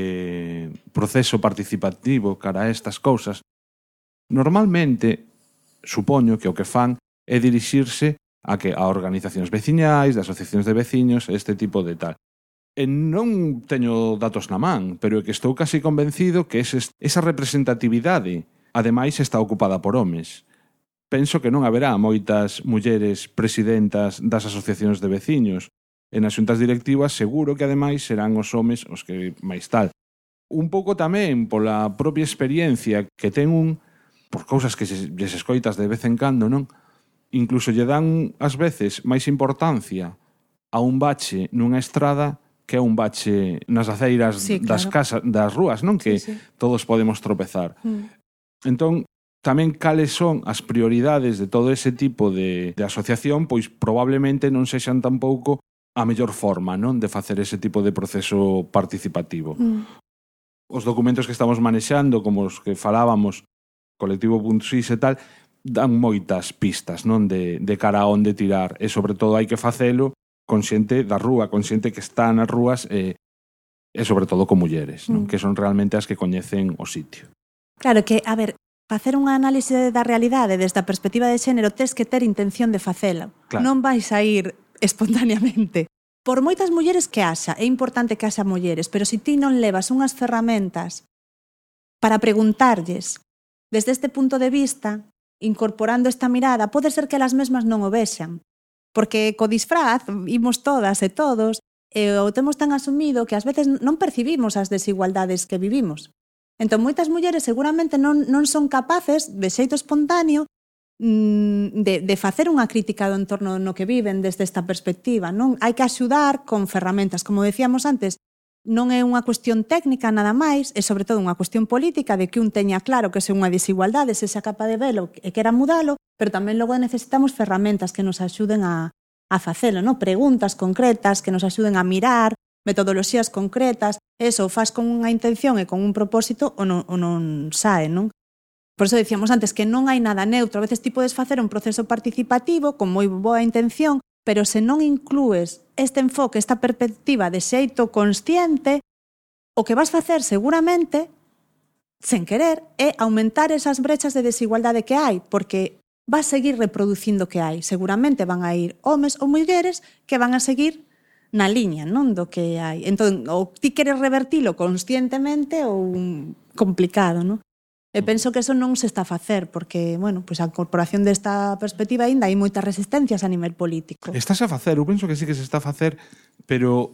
de proceso participativo cara a estas cousas, normalmente, supoño que o que fan é dirixirse a que a organizacións veciñais, de asociacións de veciños, este tipo de tal. E non teño datos na man, pero é que estou casi convencido que ese, esa representatividade, ademais, está ocupada por homes. Penso que non haberá moitas mulleres presidentas das asociacións de veciños. E nas xuntas directivas seguro que ademais serán os homes os que máis tal. Un pouco tamén pola propia experiencia que ten un, por cousas que se, se escoitas de vez en cando, non? Incluso lle dan ás veces máis importancia a un bache nunha estrada que a un bache nas aceiras sí, das claro. casas, das rúas, non? Que sí, sí. todos podemos tropezar. Mm. Entón, tamén cales son as prioridades de todo ese tipo de, de asociación, pois probablemente non sexan tampouco a mellor forma, non, de facer ese tipo de proceso participativo. Mm. Os documentos que estamos manexando, como os que falábamos, colectivo punto six e tal, dan moitas pistas, non, de, de cara a onde tirar, e sobre todo hai que facelo con xente da rúa, con xente que está nas rúas e, e sobre todo con mulleres, non, mm. que son realmente as que coñecen o sitio. Claro que, a ver, facer unha análise da realidade desde a perspectiva de xénero tes que ter intención de facela. Claro. Non vais a ir espontáneamente. Por moitas mulleres que haxa, é importante que haxa mulleres, pero se ti non levas unhas ferramentas para preguntarlles desde este punto de vista, incorporando esta mirada, pode ser que elas mesmas non o vexan. Porque co disfraz, imos todas e todos, e o temos tan asumido que ás veces non percibimos as desigualdades que vivimos. Entón, moitas mulleres seguramente non, non son capaces, de xeito espontáneo, De, de facer unha crítica do entorno no que viven desde esta perspectiva, non? Hai que axudar con ferramentas, como decíamos antes, non é unha cuestión técnica nada máis, é sobre todo unha cuestión política de que un teña claro que se unha desigualdade, se xa capaz de velo e quera mudalo, pero tamén logo necesitamos ferramentas que nos axuden a, a facelo, non? Preguntas concretas que nos axuden a mirar, metodoloxías concretas, eso, faz con unha intención e con un propósito ou non, ou non sae, non? Por eso decíamos antes que non hai nada neutro. A veces ti podes facer un proceso participativo con moi boa intención, pero se non inclúes este enfoque, esta perspectiva de xeito consciente, o que vas facer seguramente, sen querer, é aumentar esas brechas de desigualdade que hai, porque va a seguir reproducindo o que hai. Seguramente van a ir homes ou mulleres que van a seguir na liña, non, do que hai. Entón, ou ti queres revertilo conscientemente ou complicado, non? E penso que eso non se está a facer porque, bueno, pois a incorporación desta perspectiva aínda hai moitas resistencias a nivel político. Estás a facer, eu penso que sí que se está a facer, pero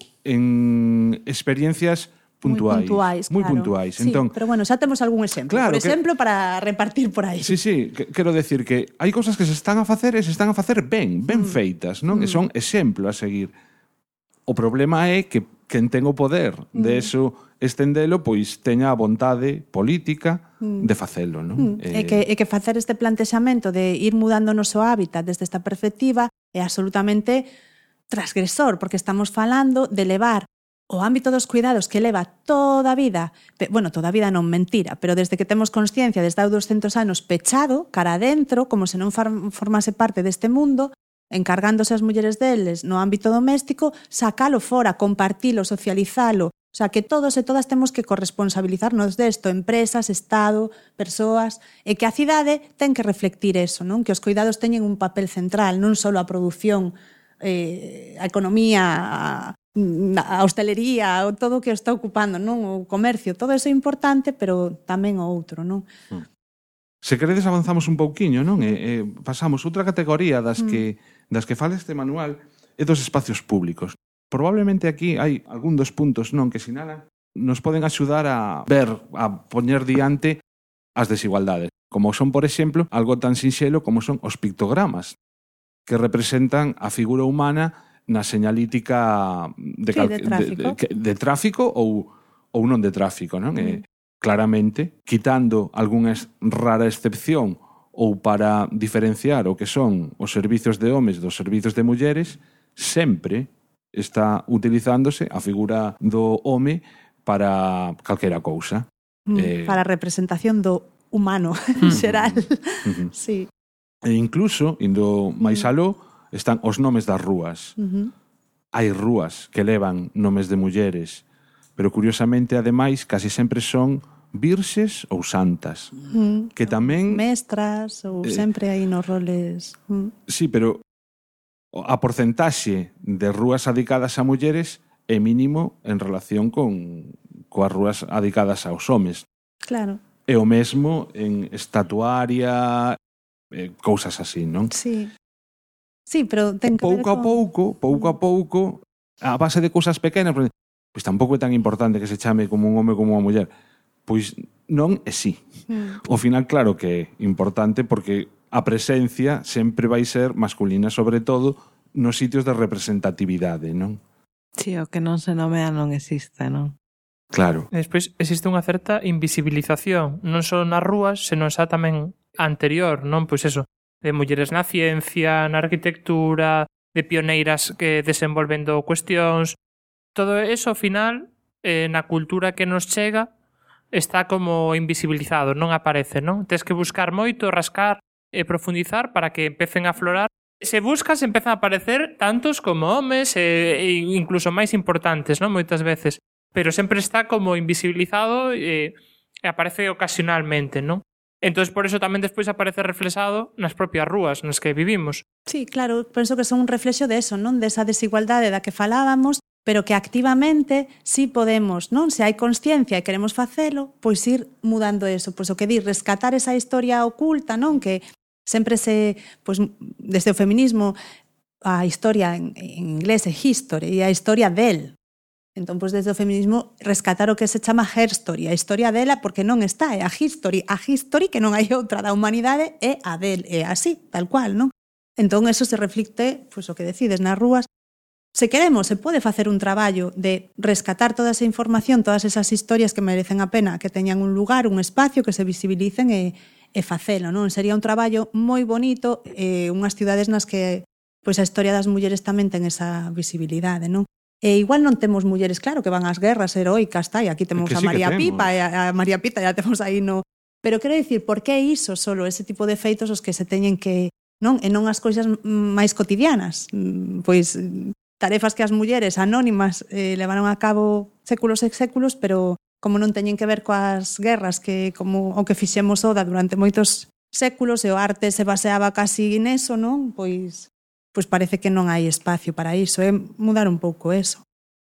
en experiencias puntuais. Moi puntuais, moi claro. puntuais. Sí, Entón, pero bueno, xa temos algún exemplo. Claro, por que- exemplo, para repartir por aí. Sí, sí, que, quero decir que hai cousas que se están a facer e se están a facer ben, ben mm. feitas, non? Mm. E son exemplo a seguir. O problema é que quen ten o poder mm. de eso estendelo, pois teña a vontade política mm. de facelo, non? Mm. Eh... E, que, e que facer este plantexamento de ir mudando o noso hábitat desde esta perspectiva é absolutamente transgresor, porque estamos falando de levar o ámbito dos cuidados que leva toda a vida, bueno, toda a vida non, mentira, pero desde que temos consciencia, desde hai doscentos anos pechado, cara adentro, como se non formase parte deste mundo, encargándose as mulleres deles no ámbito doméstico, sacalo fora, compartilo, socializalo. O sea, que todos e todas temos que corresponsabilizarnos desto, empresas, Estado, persoas, e que a cidade ten que reflectir eso, non? Que os cuidados teñen un papel central, non só a produción, eh, a economía, a, a hostelería, todo o que está ocupando, non? O comercio, todo eso é importante, pero tamén o outro, non? Mm. Se queredes avanzamos un pouquiño, non? E, e pasamos outra categoría das mm. que das que fala este manual é dos espacios públicos. Probablemente aquí hai algún dos puntos, non, que sinalan nos poden axudar a ver, a poñer diante as desigualdades, como son, por exemplo, algo tan sinxelo como son os pictogramas, que representan a figura humana na señalítica de, sí, de tráfico, de, de, de tráfico ou, ou non de tráfico, non? Mm. E, claramente, quitando algunha rara excepción ou para diferenciar o que son os servizos de homes dos servizos de mulleres, sempre está utilizándose a figura do home para calquera cousa. Mm, eh, para a representación do humano en xeral. Uh -huh. Sí. E incluso, indo máis aló, están os nomes das rúas. Uh -huh. Hai rúas que levan nomes de mulleres, pero curiosamente, ademais, casi sempre son virxes ou santas. Mm. Que tamén... Mestras, ou eh, sempre hai nos roles... Mm. Sí, pero a porcentaxe de rúas adicadas a mulleres é mínimo en relación con coas rúas adicadas aos homes. Claro. É o mesmo en estatuaria, eh, cousas así, non? Sí. Sí, pero ten que pouco ver a pouco, pouco a pouco, a base de cousas pequenas, pois pues tampouco é tan importante que se chame como un home como unha muller. Pois non é sí. Mm. Ao final, claro que é importante porque a presencia sempre vai ser masculina, sobre todo nos sitios de representatividade, non? Sí, o que non se nomea non existe, non? Claro. E despois existe unha certa invisibilización, non só nas rúas, senón xa tamén anterior, non? Pois eso, de mulleres na ciencia, na arquitectura, de pioneiras que desenvolvendo cuestións. Todo eso, ao final, eh, na cultura que nos chega, está como invisibilizado, non aparece, non? Tens que buscar moito, rascar e profundizar para que empecen a aflorar. Se buscas, empezan a aparecer tantos como homes e, e incluso máis importantes, non? Moitas veces. Pero sempre está como invisibilizado e, e aparece ocasionalmente, non? Entón, por eso tamén despois aparece reflexado nas propias rúas nas que vivimos. Sí, claro, penso que son un reflexo de eso, non? Desa desigualdade da que falábamos, pero que activamente sí podemos, non? Se hai consciencia e queremos facelo, pois ir mudando eso, pois o que di, rescatar esa historia oculta, non? Que sempre se, pois desde o feminismo, a historia en, en inglés é history, e a historia del. Entón, pois desde o feminismo, rescatar o que se chama her story, a historia dela, porque non está, é a history, a history que non hai outra da humanidade, é a del, é así, tal cual, non? Entón, eso se reflicte, pois o que decides nas rúas. Se queremos, se pode facer un traballo de rescatar toda esa información, todas esas historias que merecen a pena, que teñan un lugar, un espacio, que se visibilicen e, e facelo, non? Sería un traballo moi bonito, e unhas cidades nas que pois a historia das mulleres tamén ten esa visibilidade, non? E igual non temos mulleres, claro, que van ás guerras heroicas, tá? E aquí temos a sí María temos. Pipa, e a, a María Pita ya temos aí no... Pero quero dicir, por que iso solo, ese tipo de feitos os que se teñen que... Non? E non as cousas máis cotidianas. Pois tarefas que as mulleres anónimas eh, levaron a cabo séculos e séculos, pero como non teñen que ver coas guerras que como o que fixemos Oda durante moitos séculos e o arte se baseaba casi neso, non? Pois, pois parece que non hai espacio para iso, é mudar un pouco eso.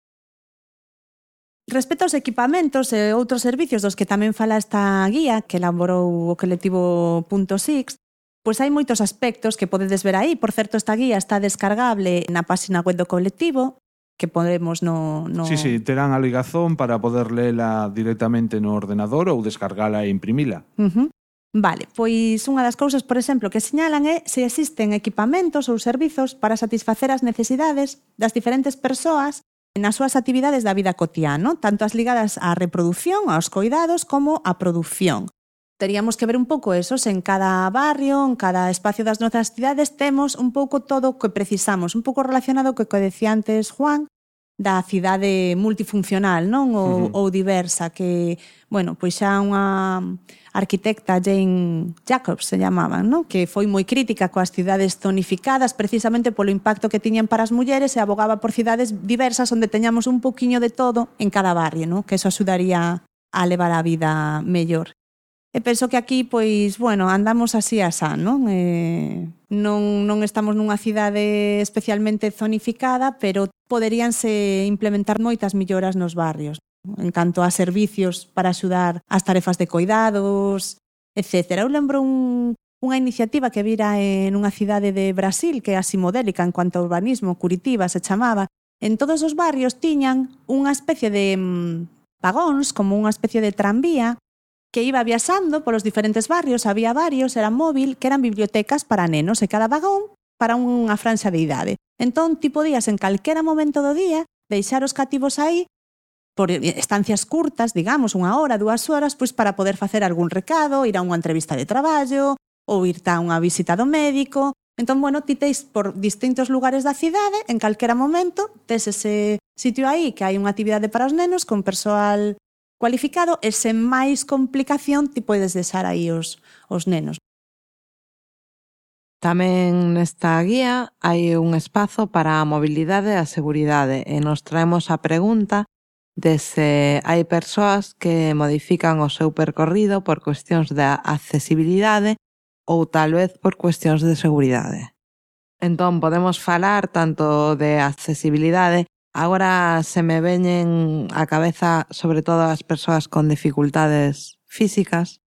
Respecto aos equipamentos e outros servicios dos que tamén fala esta guía que elaborou o colectivo Punto Six, pois hai moitos aspectos que podedes ver aí. Por certo, esta guía está descargable na página web do colectivo, que podemos no... no... Sí, sí, terán a ligazón para poder lela directamente no ordenador ou descargala e imprimila. Uh-huh. Vale, pois unha das cousas, por exemplo, que señalan é se existen equipamentos ou servizos para satisfacer as necesidades das diferentes persoas nas súas actividades da vida cotidiana, tanto as ligadas á reproducción, aos coidados, como á produción. Teríamos que ver un pouco eso, se en cada barrio, en cada espacio das nosas cidades temos un pouco todo o que precisamos, un pouco relacionado co que decía antes Juan, da cidade multifuncional, non? Ou, uh-huh. ou diversa, que, bueno, pois xa unha arquitecta, Jane Jacobs se llamaban, non? Que foi moi crítica coas cidades zonificadas precisamente polo impacto que tiñan para as mulleres e abogaba por cidades diversas onde teñamos un pouquiño de todo en cada barrio, non? Que eso axudaría a levar a vida mellor. E penso que aquí, pois, bueno, andamos así asá, non? Eh, non, non estamos nunha cidade especialmente zonificada, pero poderíanse implementar moitas melloras nos barrios, en canto a servicios para axudar ás tarefas de coidados, etcétera. Eu lembro un, unha iniciativa que vira en unha cidade de Brasil, que é así modélica en cuanto a urbanismo, Curitiba se chamaba. En todos os barrios tiñan unha especie de mmm, vagóns, como unha especie de tranvía, que iba viaxando polos diferentes barrios, había varios, eran móvil, que eran bibliotecas para nenos, e cada vagón para unha franxa de idade. Entón, ti podías en calquera momento do día deixar os cativos aí por estancias curtas, digamos, unha hora, dúas horas, pois para poder facer algún recado, ir a unha entrevista de traballo, ou irte a unha visita do médico. Entón, bueno, ti teis por distintos lugares da cidade, en calquera momento, tes ese sitio aí que hai unha actividade para os nenos con persoal cualificado e sen máis complicación ti podes deixar aí os, os nenos. Tamén nesta guía hai un espazo para a mobilidade e a seguridade e nos traemos a pregunta de se hai persoas que modifican o seu percorrido por cuestións de accesibilidade ou tal vez por cuestións de seguridade. Entón podemos falar tanto de accesibilidade. Agora se me veñen á cabeza sobre todo as persoas con dificultades físicas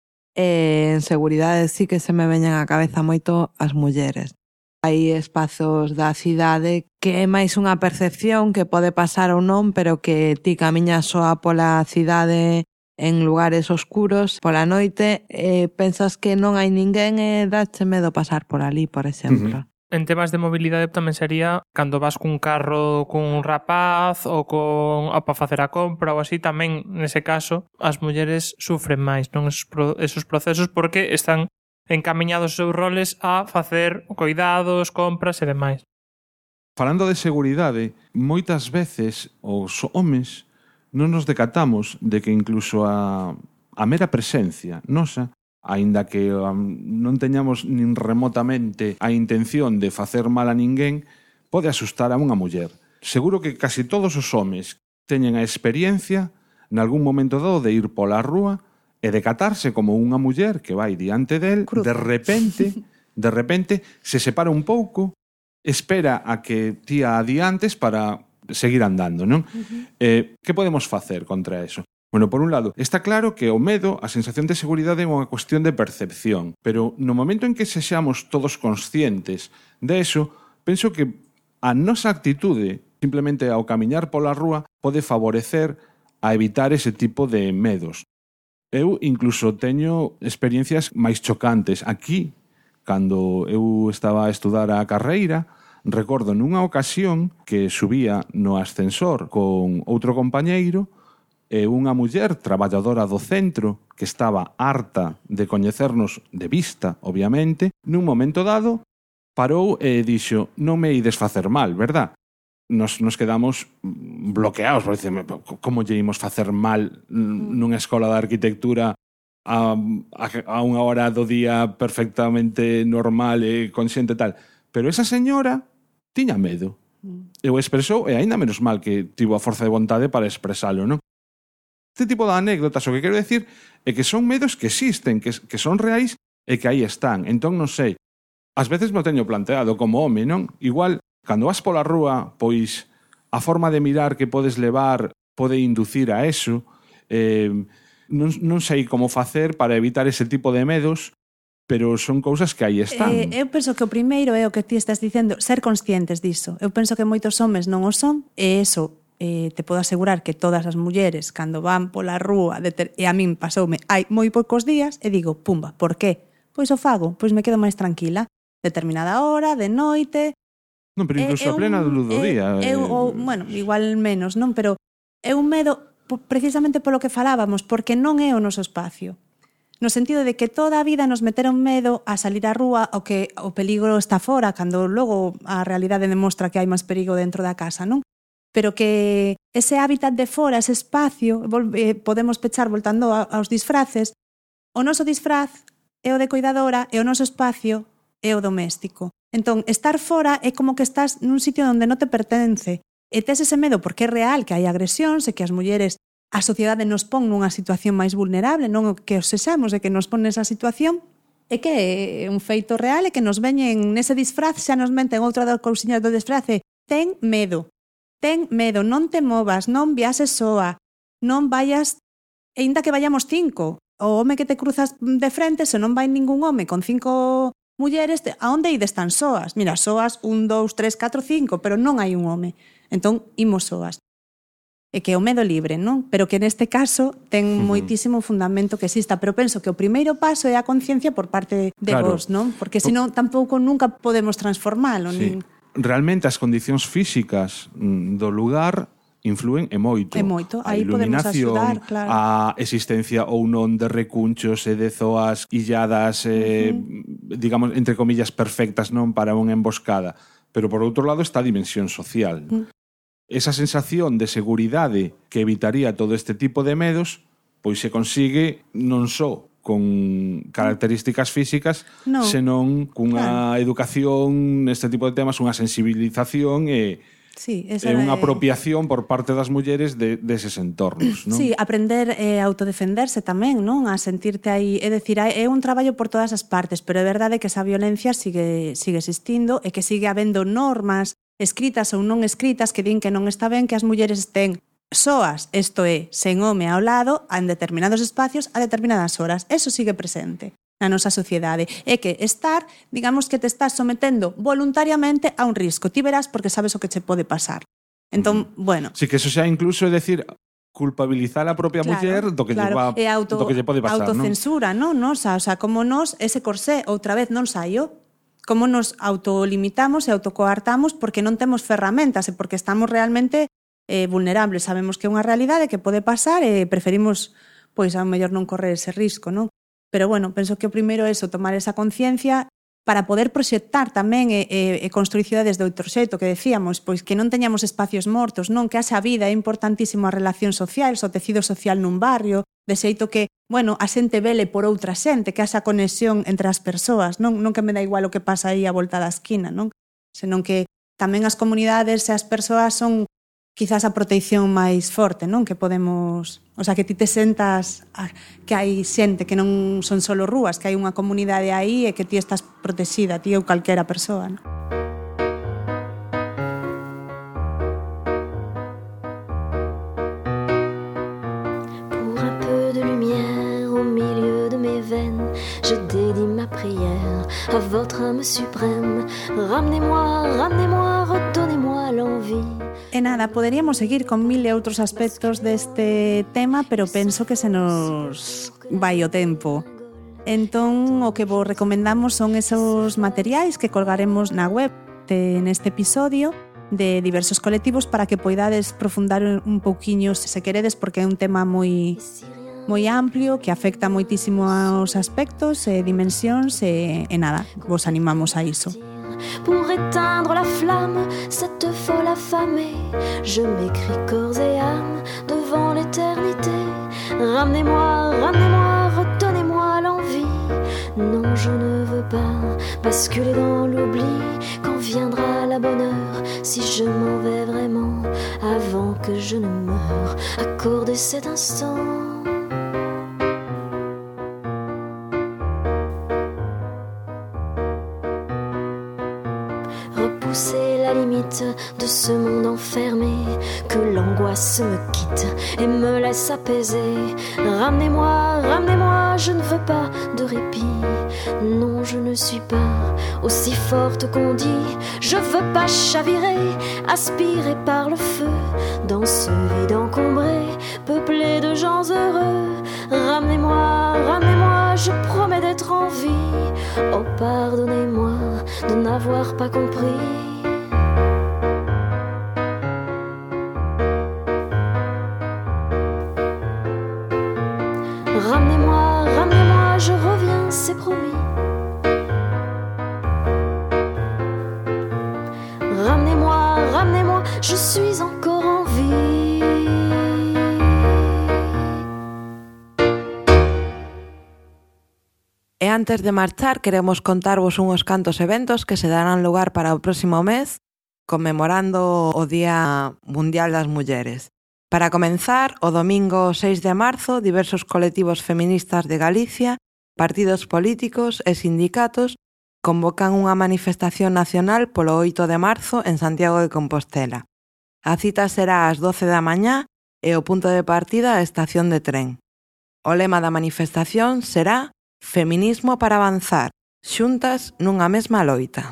e en seguridade sí que se me veñen á cabeza moito as mulleres. Hai espazos da cidade que é máis unha percepción que pode pasar ou non, pero que ti camiñas soa pola cidade en lugares oscuros pola noite e pensas que non hai ninguén e dache medo pasar por ali, por exemplo. Uh-huh. En temas de mobilidade tamén sería cando vas cun carro cun rapaz ou con ou para facer a compra ou así, tamén nese caso as mulleres sufren máis, non, esos, pro, esos procesos porque están encamiñados os seus roles a facer cuidados, compras e demais. Falando de seguridade, moitas veces os homes non nos decatamos de que incluso a, a mera presencia nosa, aínda que um, non teñamos nin remotamente a intención de facer mal a ninguén, pode asustar a unha muller. Seguro que casi todos os homes teñen a experiencia nalgún momento dado de ir pola rúa e decatarse como unha muller que vai diante del, Cruz. de repente, de repente se separa un pouco, espera a que tía adiantes para seguir andando, non? Uh-huh. Eh, que podemos facer contra eso? Bueno, por un lado, está claro que o medo, a sensación de seguridade é unha cuestión de percepción, pero no momento en que sexamos todos conscientes de eso, penso que a nosa actitude, simplemente ao camiñar pola rúa, pode favorecer a evitar ese tipo de medos. Eu incluso teño experiencias máis chocantes. Aquí, cando eu estaba a estudar a carreira, recordo nunha ocasión que subía no ascensor con outro compañeiro e unha muller traballadora do centro que estaba harta de coñecernos de vista, obviamente, nun momento dado parou e dixo: non me ides facer mal, verdad? Nos, nos quedamos bloqueados, por dizer, como lle imos facer mal nunha escola de arquitectura a, a, a unha hora do día perfectamente normal e consciente tal? Pero esa señora tiña medo. E o expresou, e aínda menos mal que tivo a forza de vontade para expresalo, non? Este tipo de anécdotas, o que quero decir é que son medos que existen, que, que son reais e que aí están. Entón, non sei, ás veces me teño planteado como home, non? Igual, cando vas pola rúa, pois a forma de mirar que podes levar pode inducir a eso. Eh, non, non sei como facer para evitar ese tipo de medos, pero son cousas que aí están. Eh, eu penso que o primeiro é o que ti estás dicendo, ser conscientes diso. Eu penso que moitos homes non o son, e eso eh, te podo asegurar que todas as mulleres, cando van pola rúa, ter... e a min pasoume hai moi poucos días, e digo, pumba, por qué? Pois o fago, pois me quedo máis tranquila. Determinada hora, de noite... Non, pero incluso a plena luz do día. É, é, ou, bueno, igual menos, non? Pero é un medo precisamente polo que falábamos, porque non é o noso espacio. No sentido de que toda a vida nos meteron medo a salir á rúa o que o peligro está fora, cando logo a realidade demostra que hai máis perigo dentro da casa, non? Pero que ese hábitat de fora, ese espacio, volve, podemos pechar voltando a, aos disfraces, o noso disfraz é o de cuidadora e o noso espacio é o doméstico. Entón, estar fora é como que estás nun sitio onde non te pertence. E tes ese medo porque é real que hai agresións e que as mulleres, a sociedade nos pon nunha situación máis vulnerable, non que os sexamos e que nos pon nesa situación, é que é un feito real e que nos veñen nese disfraz, xa nos menten outra das cousiñas do disfrace. Ten medo, ten medo, non te movas, non viases soa, non vayas, e inda que vayamos cinco, o home que te cruzas de frente, se non vai ningún home con cinco mulleres, a onde ides tan soas? Mira, soas un, dous, tres, catro, cinco, pero non hai un home. Entón, imos soas. E que é o medo libre, non? Pero que neste caso ten uh-huh. moitísimo fundamento que exista. Pero penso que o primeiro paso é a conciencia por parte de claro. vos, non? Porque senón tampouco nunca podemos transformalo. Sí. Nin... Realmente as condicións físicas do lugar influen e moito. E moito. A aí podemos iluminación, axudar, claro. a existencia ou non de recunchos e de zoas illadas, eh, uh-huh. digamos, entre comillas, perfectas, non para unha emboscada. Pero por outro lado está a dimensión social. Uh-huh. Esa sensación de seguridade que evitaría todo este tipo de medos, pois se consigue non só con características físicas, no. senón cunha claro. educación neste tipo de temas, unha sensibilización e sí, é unha apropiación por parte das mulleres de, deses entornos, non? Sí, aprender a eh, autodefenderse tamén, non? A sentirte aí, é dicir, é un traballo por todas as partes, pero é verdade que esa violencia sigue, sigue existindo e que sigue habendo normas escritas ou non escritas que din que non está ben que as mulleres estén soas, isto é, sen home ao lado, en determinados espacios, a determinadas horas. Eso sigue presente na nosa sociedade. É que estar, digamos que te estás sometendo voluntariamente a un risco. Ti verás porque sabes o que che pode pasar. Entón, mm. bueno... Sí, que eso xa incluso é decir... culpabilizar a propia claro, muller do que, claro. lle va, auto, do que lle pode pasar, autocensura, non? non? O sea, o sea, como nos, ese corsé, outra vez non saio, como nos autolimitamos e autocoartamos porque non temos ferramentas e porque estamos realmente eh, vulnerables. Sabemos que é unha realidade que pode pasar e preferimos, pois, ao mellor non correr ese risco, non? Pero, bueno, penso que o primeiro é eso, tomar esa conciencia para poder proxectar tamén e, e, e construir cidades de outro xeito, que decíamos, pois que non teñamos espacios mortos, non, que haxa vida, é importantísimo a relación social, o tecido social nun barrio, de xeito que, bueno, a xente vele por outra xente, que haxa conexión entre as persoas, non, non que me dá igual o que pasa aí a volta da esquina, non? Senón que tamén as comunidades e as persoas son quizás a protección máis forte, non? Que podemos... O sea, que ti te sentas a, que hai xente que non son solo rúas, que hai unha comunidade aí e que ti estás protexida, ti ou calquera persoa, non? Pour un peu de lumière au milieu de mes veines, je dédie ma prière à votre âme suprême. Ramenez-moi, ramenez-moi, redonnez-moi l'envie. E nada, poderíamos seguir con mil e outros aspectos deste tema, pero penso que se nos vai o tempo. Entón, o que vos recomendamos son esos materiais que colgaremos na web de, neste episodio de diversos colectivos para que poidades profundar un pouquiño se queredes, porque é un tema moi moi amplio que afecta moitísimo aos aspectos e dimensións e, e nada, vos animamos a iso. Pour éteindre la flamme, cette folle affamée, je m'écris corps et âme devant l'éternité. Ramenez-moi, ramenez-moi, redonnez-moi l'envie. Non, je ne veux pas basculer dans l'oubli. Quand viendra la bonne heure, si je m'en vais vraiment, avant que je ne meure, accordez cet instant. repousser la limite de ce monde enfermé, que l'angoisse me quitte et me laisse apaiser. Ramenez-moi, ramenez-moi, je ne veux pas de répit. Non, je ne suis pas aussi forte qu'on dit. Je veux pas chavirer, aspirée par le feu, dans ce vide encombré, peuplé de gens heureux. Ramenez-moi, ramenez-moi, je promets d'être en vie. Oh, pardonnez-moi de n'avoir pas compris. Ramenez-moi, ramenez-moi, je reviens, c'est promis. Ramenez-moi, ramenez-moi, je suis encore en vie. E antes de marchar, queremos contarvos unhos cantos eventos que se darán lugar para o próximo mes, conmemorando o Día Mundial das Mulleres. Para comenzar, o domingo seis de marzo, diversos colectivos feministas de Galicia, partidos políticos e sindicatos convocan unha manifestación nacional polo oito de marzo en Santiago de Compostela. A cita será ás doce da mañá e o punto de partida a estación de tren. O lema da manifestación será Feminismo para avanzar, xuntas nunha mesma loita.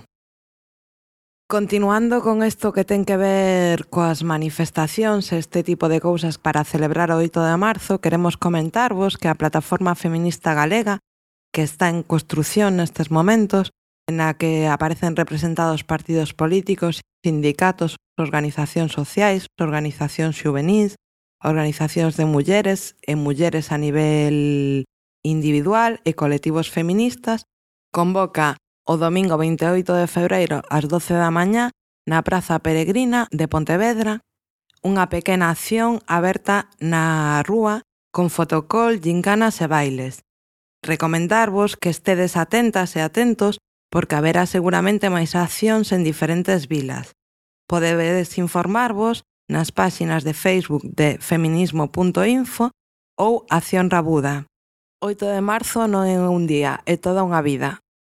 Continuando con isto que ten que ver coas manifestacións e este tipo de cousas para celebrar o oito de marzo, queremos comentarvos que a Plataforma Feminista Galega, que está en construción nestes momentos, na que aparecen representados partidos políticos, sindicatos, organizacións sociais, organizacións xuvenís, organizacións de mulleres e mulleres a nivel individual e colectivos feministas, convoca o domingo veintioito de febreiro ás doce da mañá na Praza Peregrina de Pontevedra unha pequena acción aberta na rúa con fotocall, gincanas e bailes. Recomendarvos que estedes atentas e atentos porque haberá seguramente máis accións en diferentes vilas. Podedes informarvos nas páxinas de Facebook de feminismo punto info ou Acción Rabuda. oito de marzo non é un día, é toda unha vida.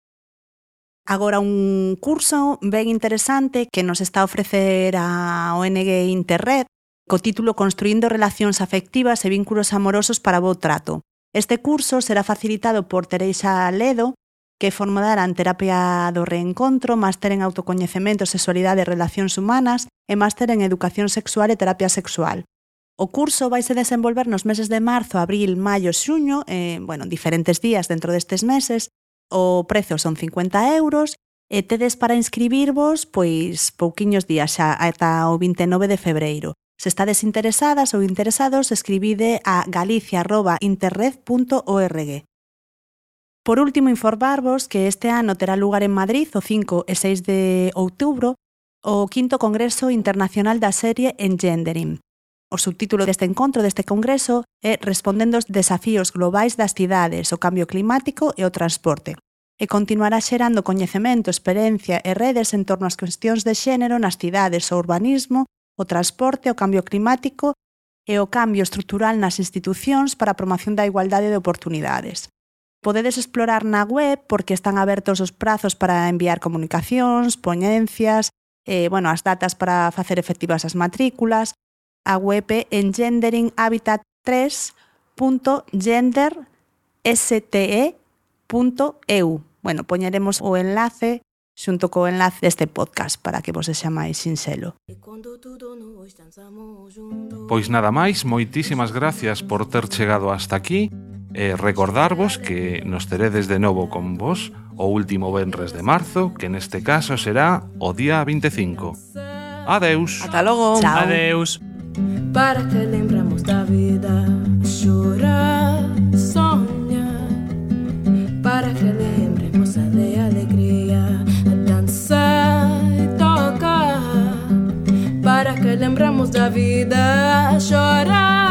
Agora un curso ben interesante que nos está a ofrecer a O N G Interred co título Construindo relacións afectivas e vínculos amorosos para bo trato. Este curso será facilitado por Teresa Ledo, que é formada en Terapia do Reencontro, máster en Autocoñecemento, Sexualidade e Relacións Humanas e máster en Educación Sexual e Terapia Sexual. O curso vaise desenvolver nos meses de marzo, abril, maio e xuño, eh, bueno, diferentes días dentro destes meses. O prezo son cincuenta euros e tedes para inscribirvos pois pouquiños días xa ata o vinte e nove de febreiro. Se estades interesadas ou interesados, escribide a galicia arroba interred punto org. Por último, informarvos que este ano terá lugar en Madrid o cinco e seis de outubro o quinto Congreso Internacional da Serie Engendering. O subtítulo deste encontro, deste congreso, é Respondendo aos desafíos globais das cidades, o cambio climático e o transporte. E continuará xerando coñecemento, experiencia e redes en torno ás cuestións de xénero nas cidades, o urbanismo, o transporte, o cambio climático e o cambio estrutural nas institucións para a promoción da igualdade de oportunidades. Podedes explorar na web porque están abertos os prazos para enviar comunicacións, poñencias, e, bueno, as datas para facer efectivas as matrículas. A web é engendering habitat tres punto gender ste punto eu. Bueno, poñeremos o enlace xunto co enlace deste podcast para que vos sexa máis sinxelo. Pois nada máis, moitísimas gracias por ter chegado hasta aquí e recordarvos que nos teredes de novo con vos o último venres de marzo, que neste caso será o día vinte e cinco. Adeus. Ata logo. Chao. Adeus. Para que lembramos da vida, chorar, sonhar. Para que lembremos de alegria, dançar e tocar. Para que lembramos da vida, chorar.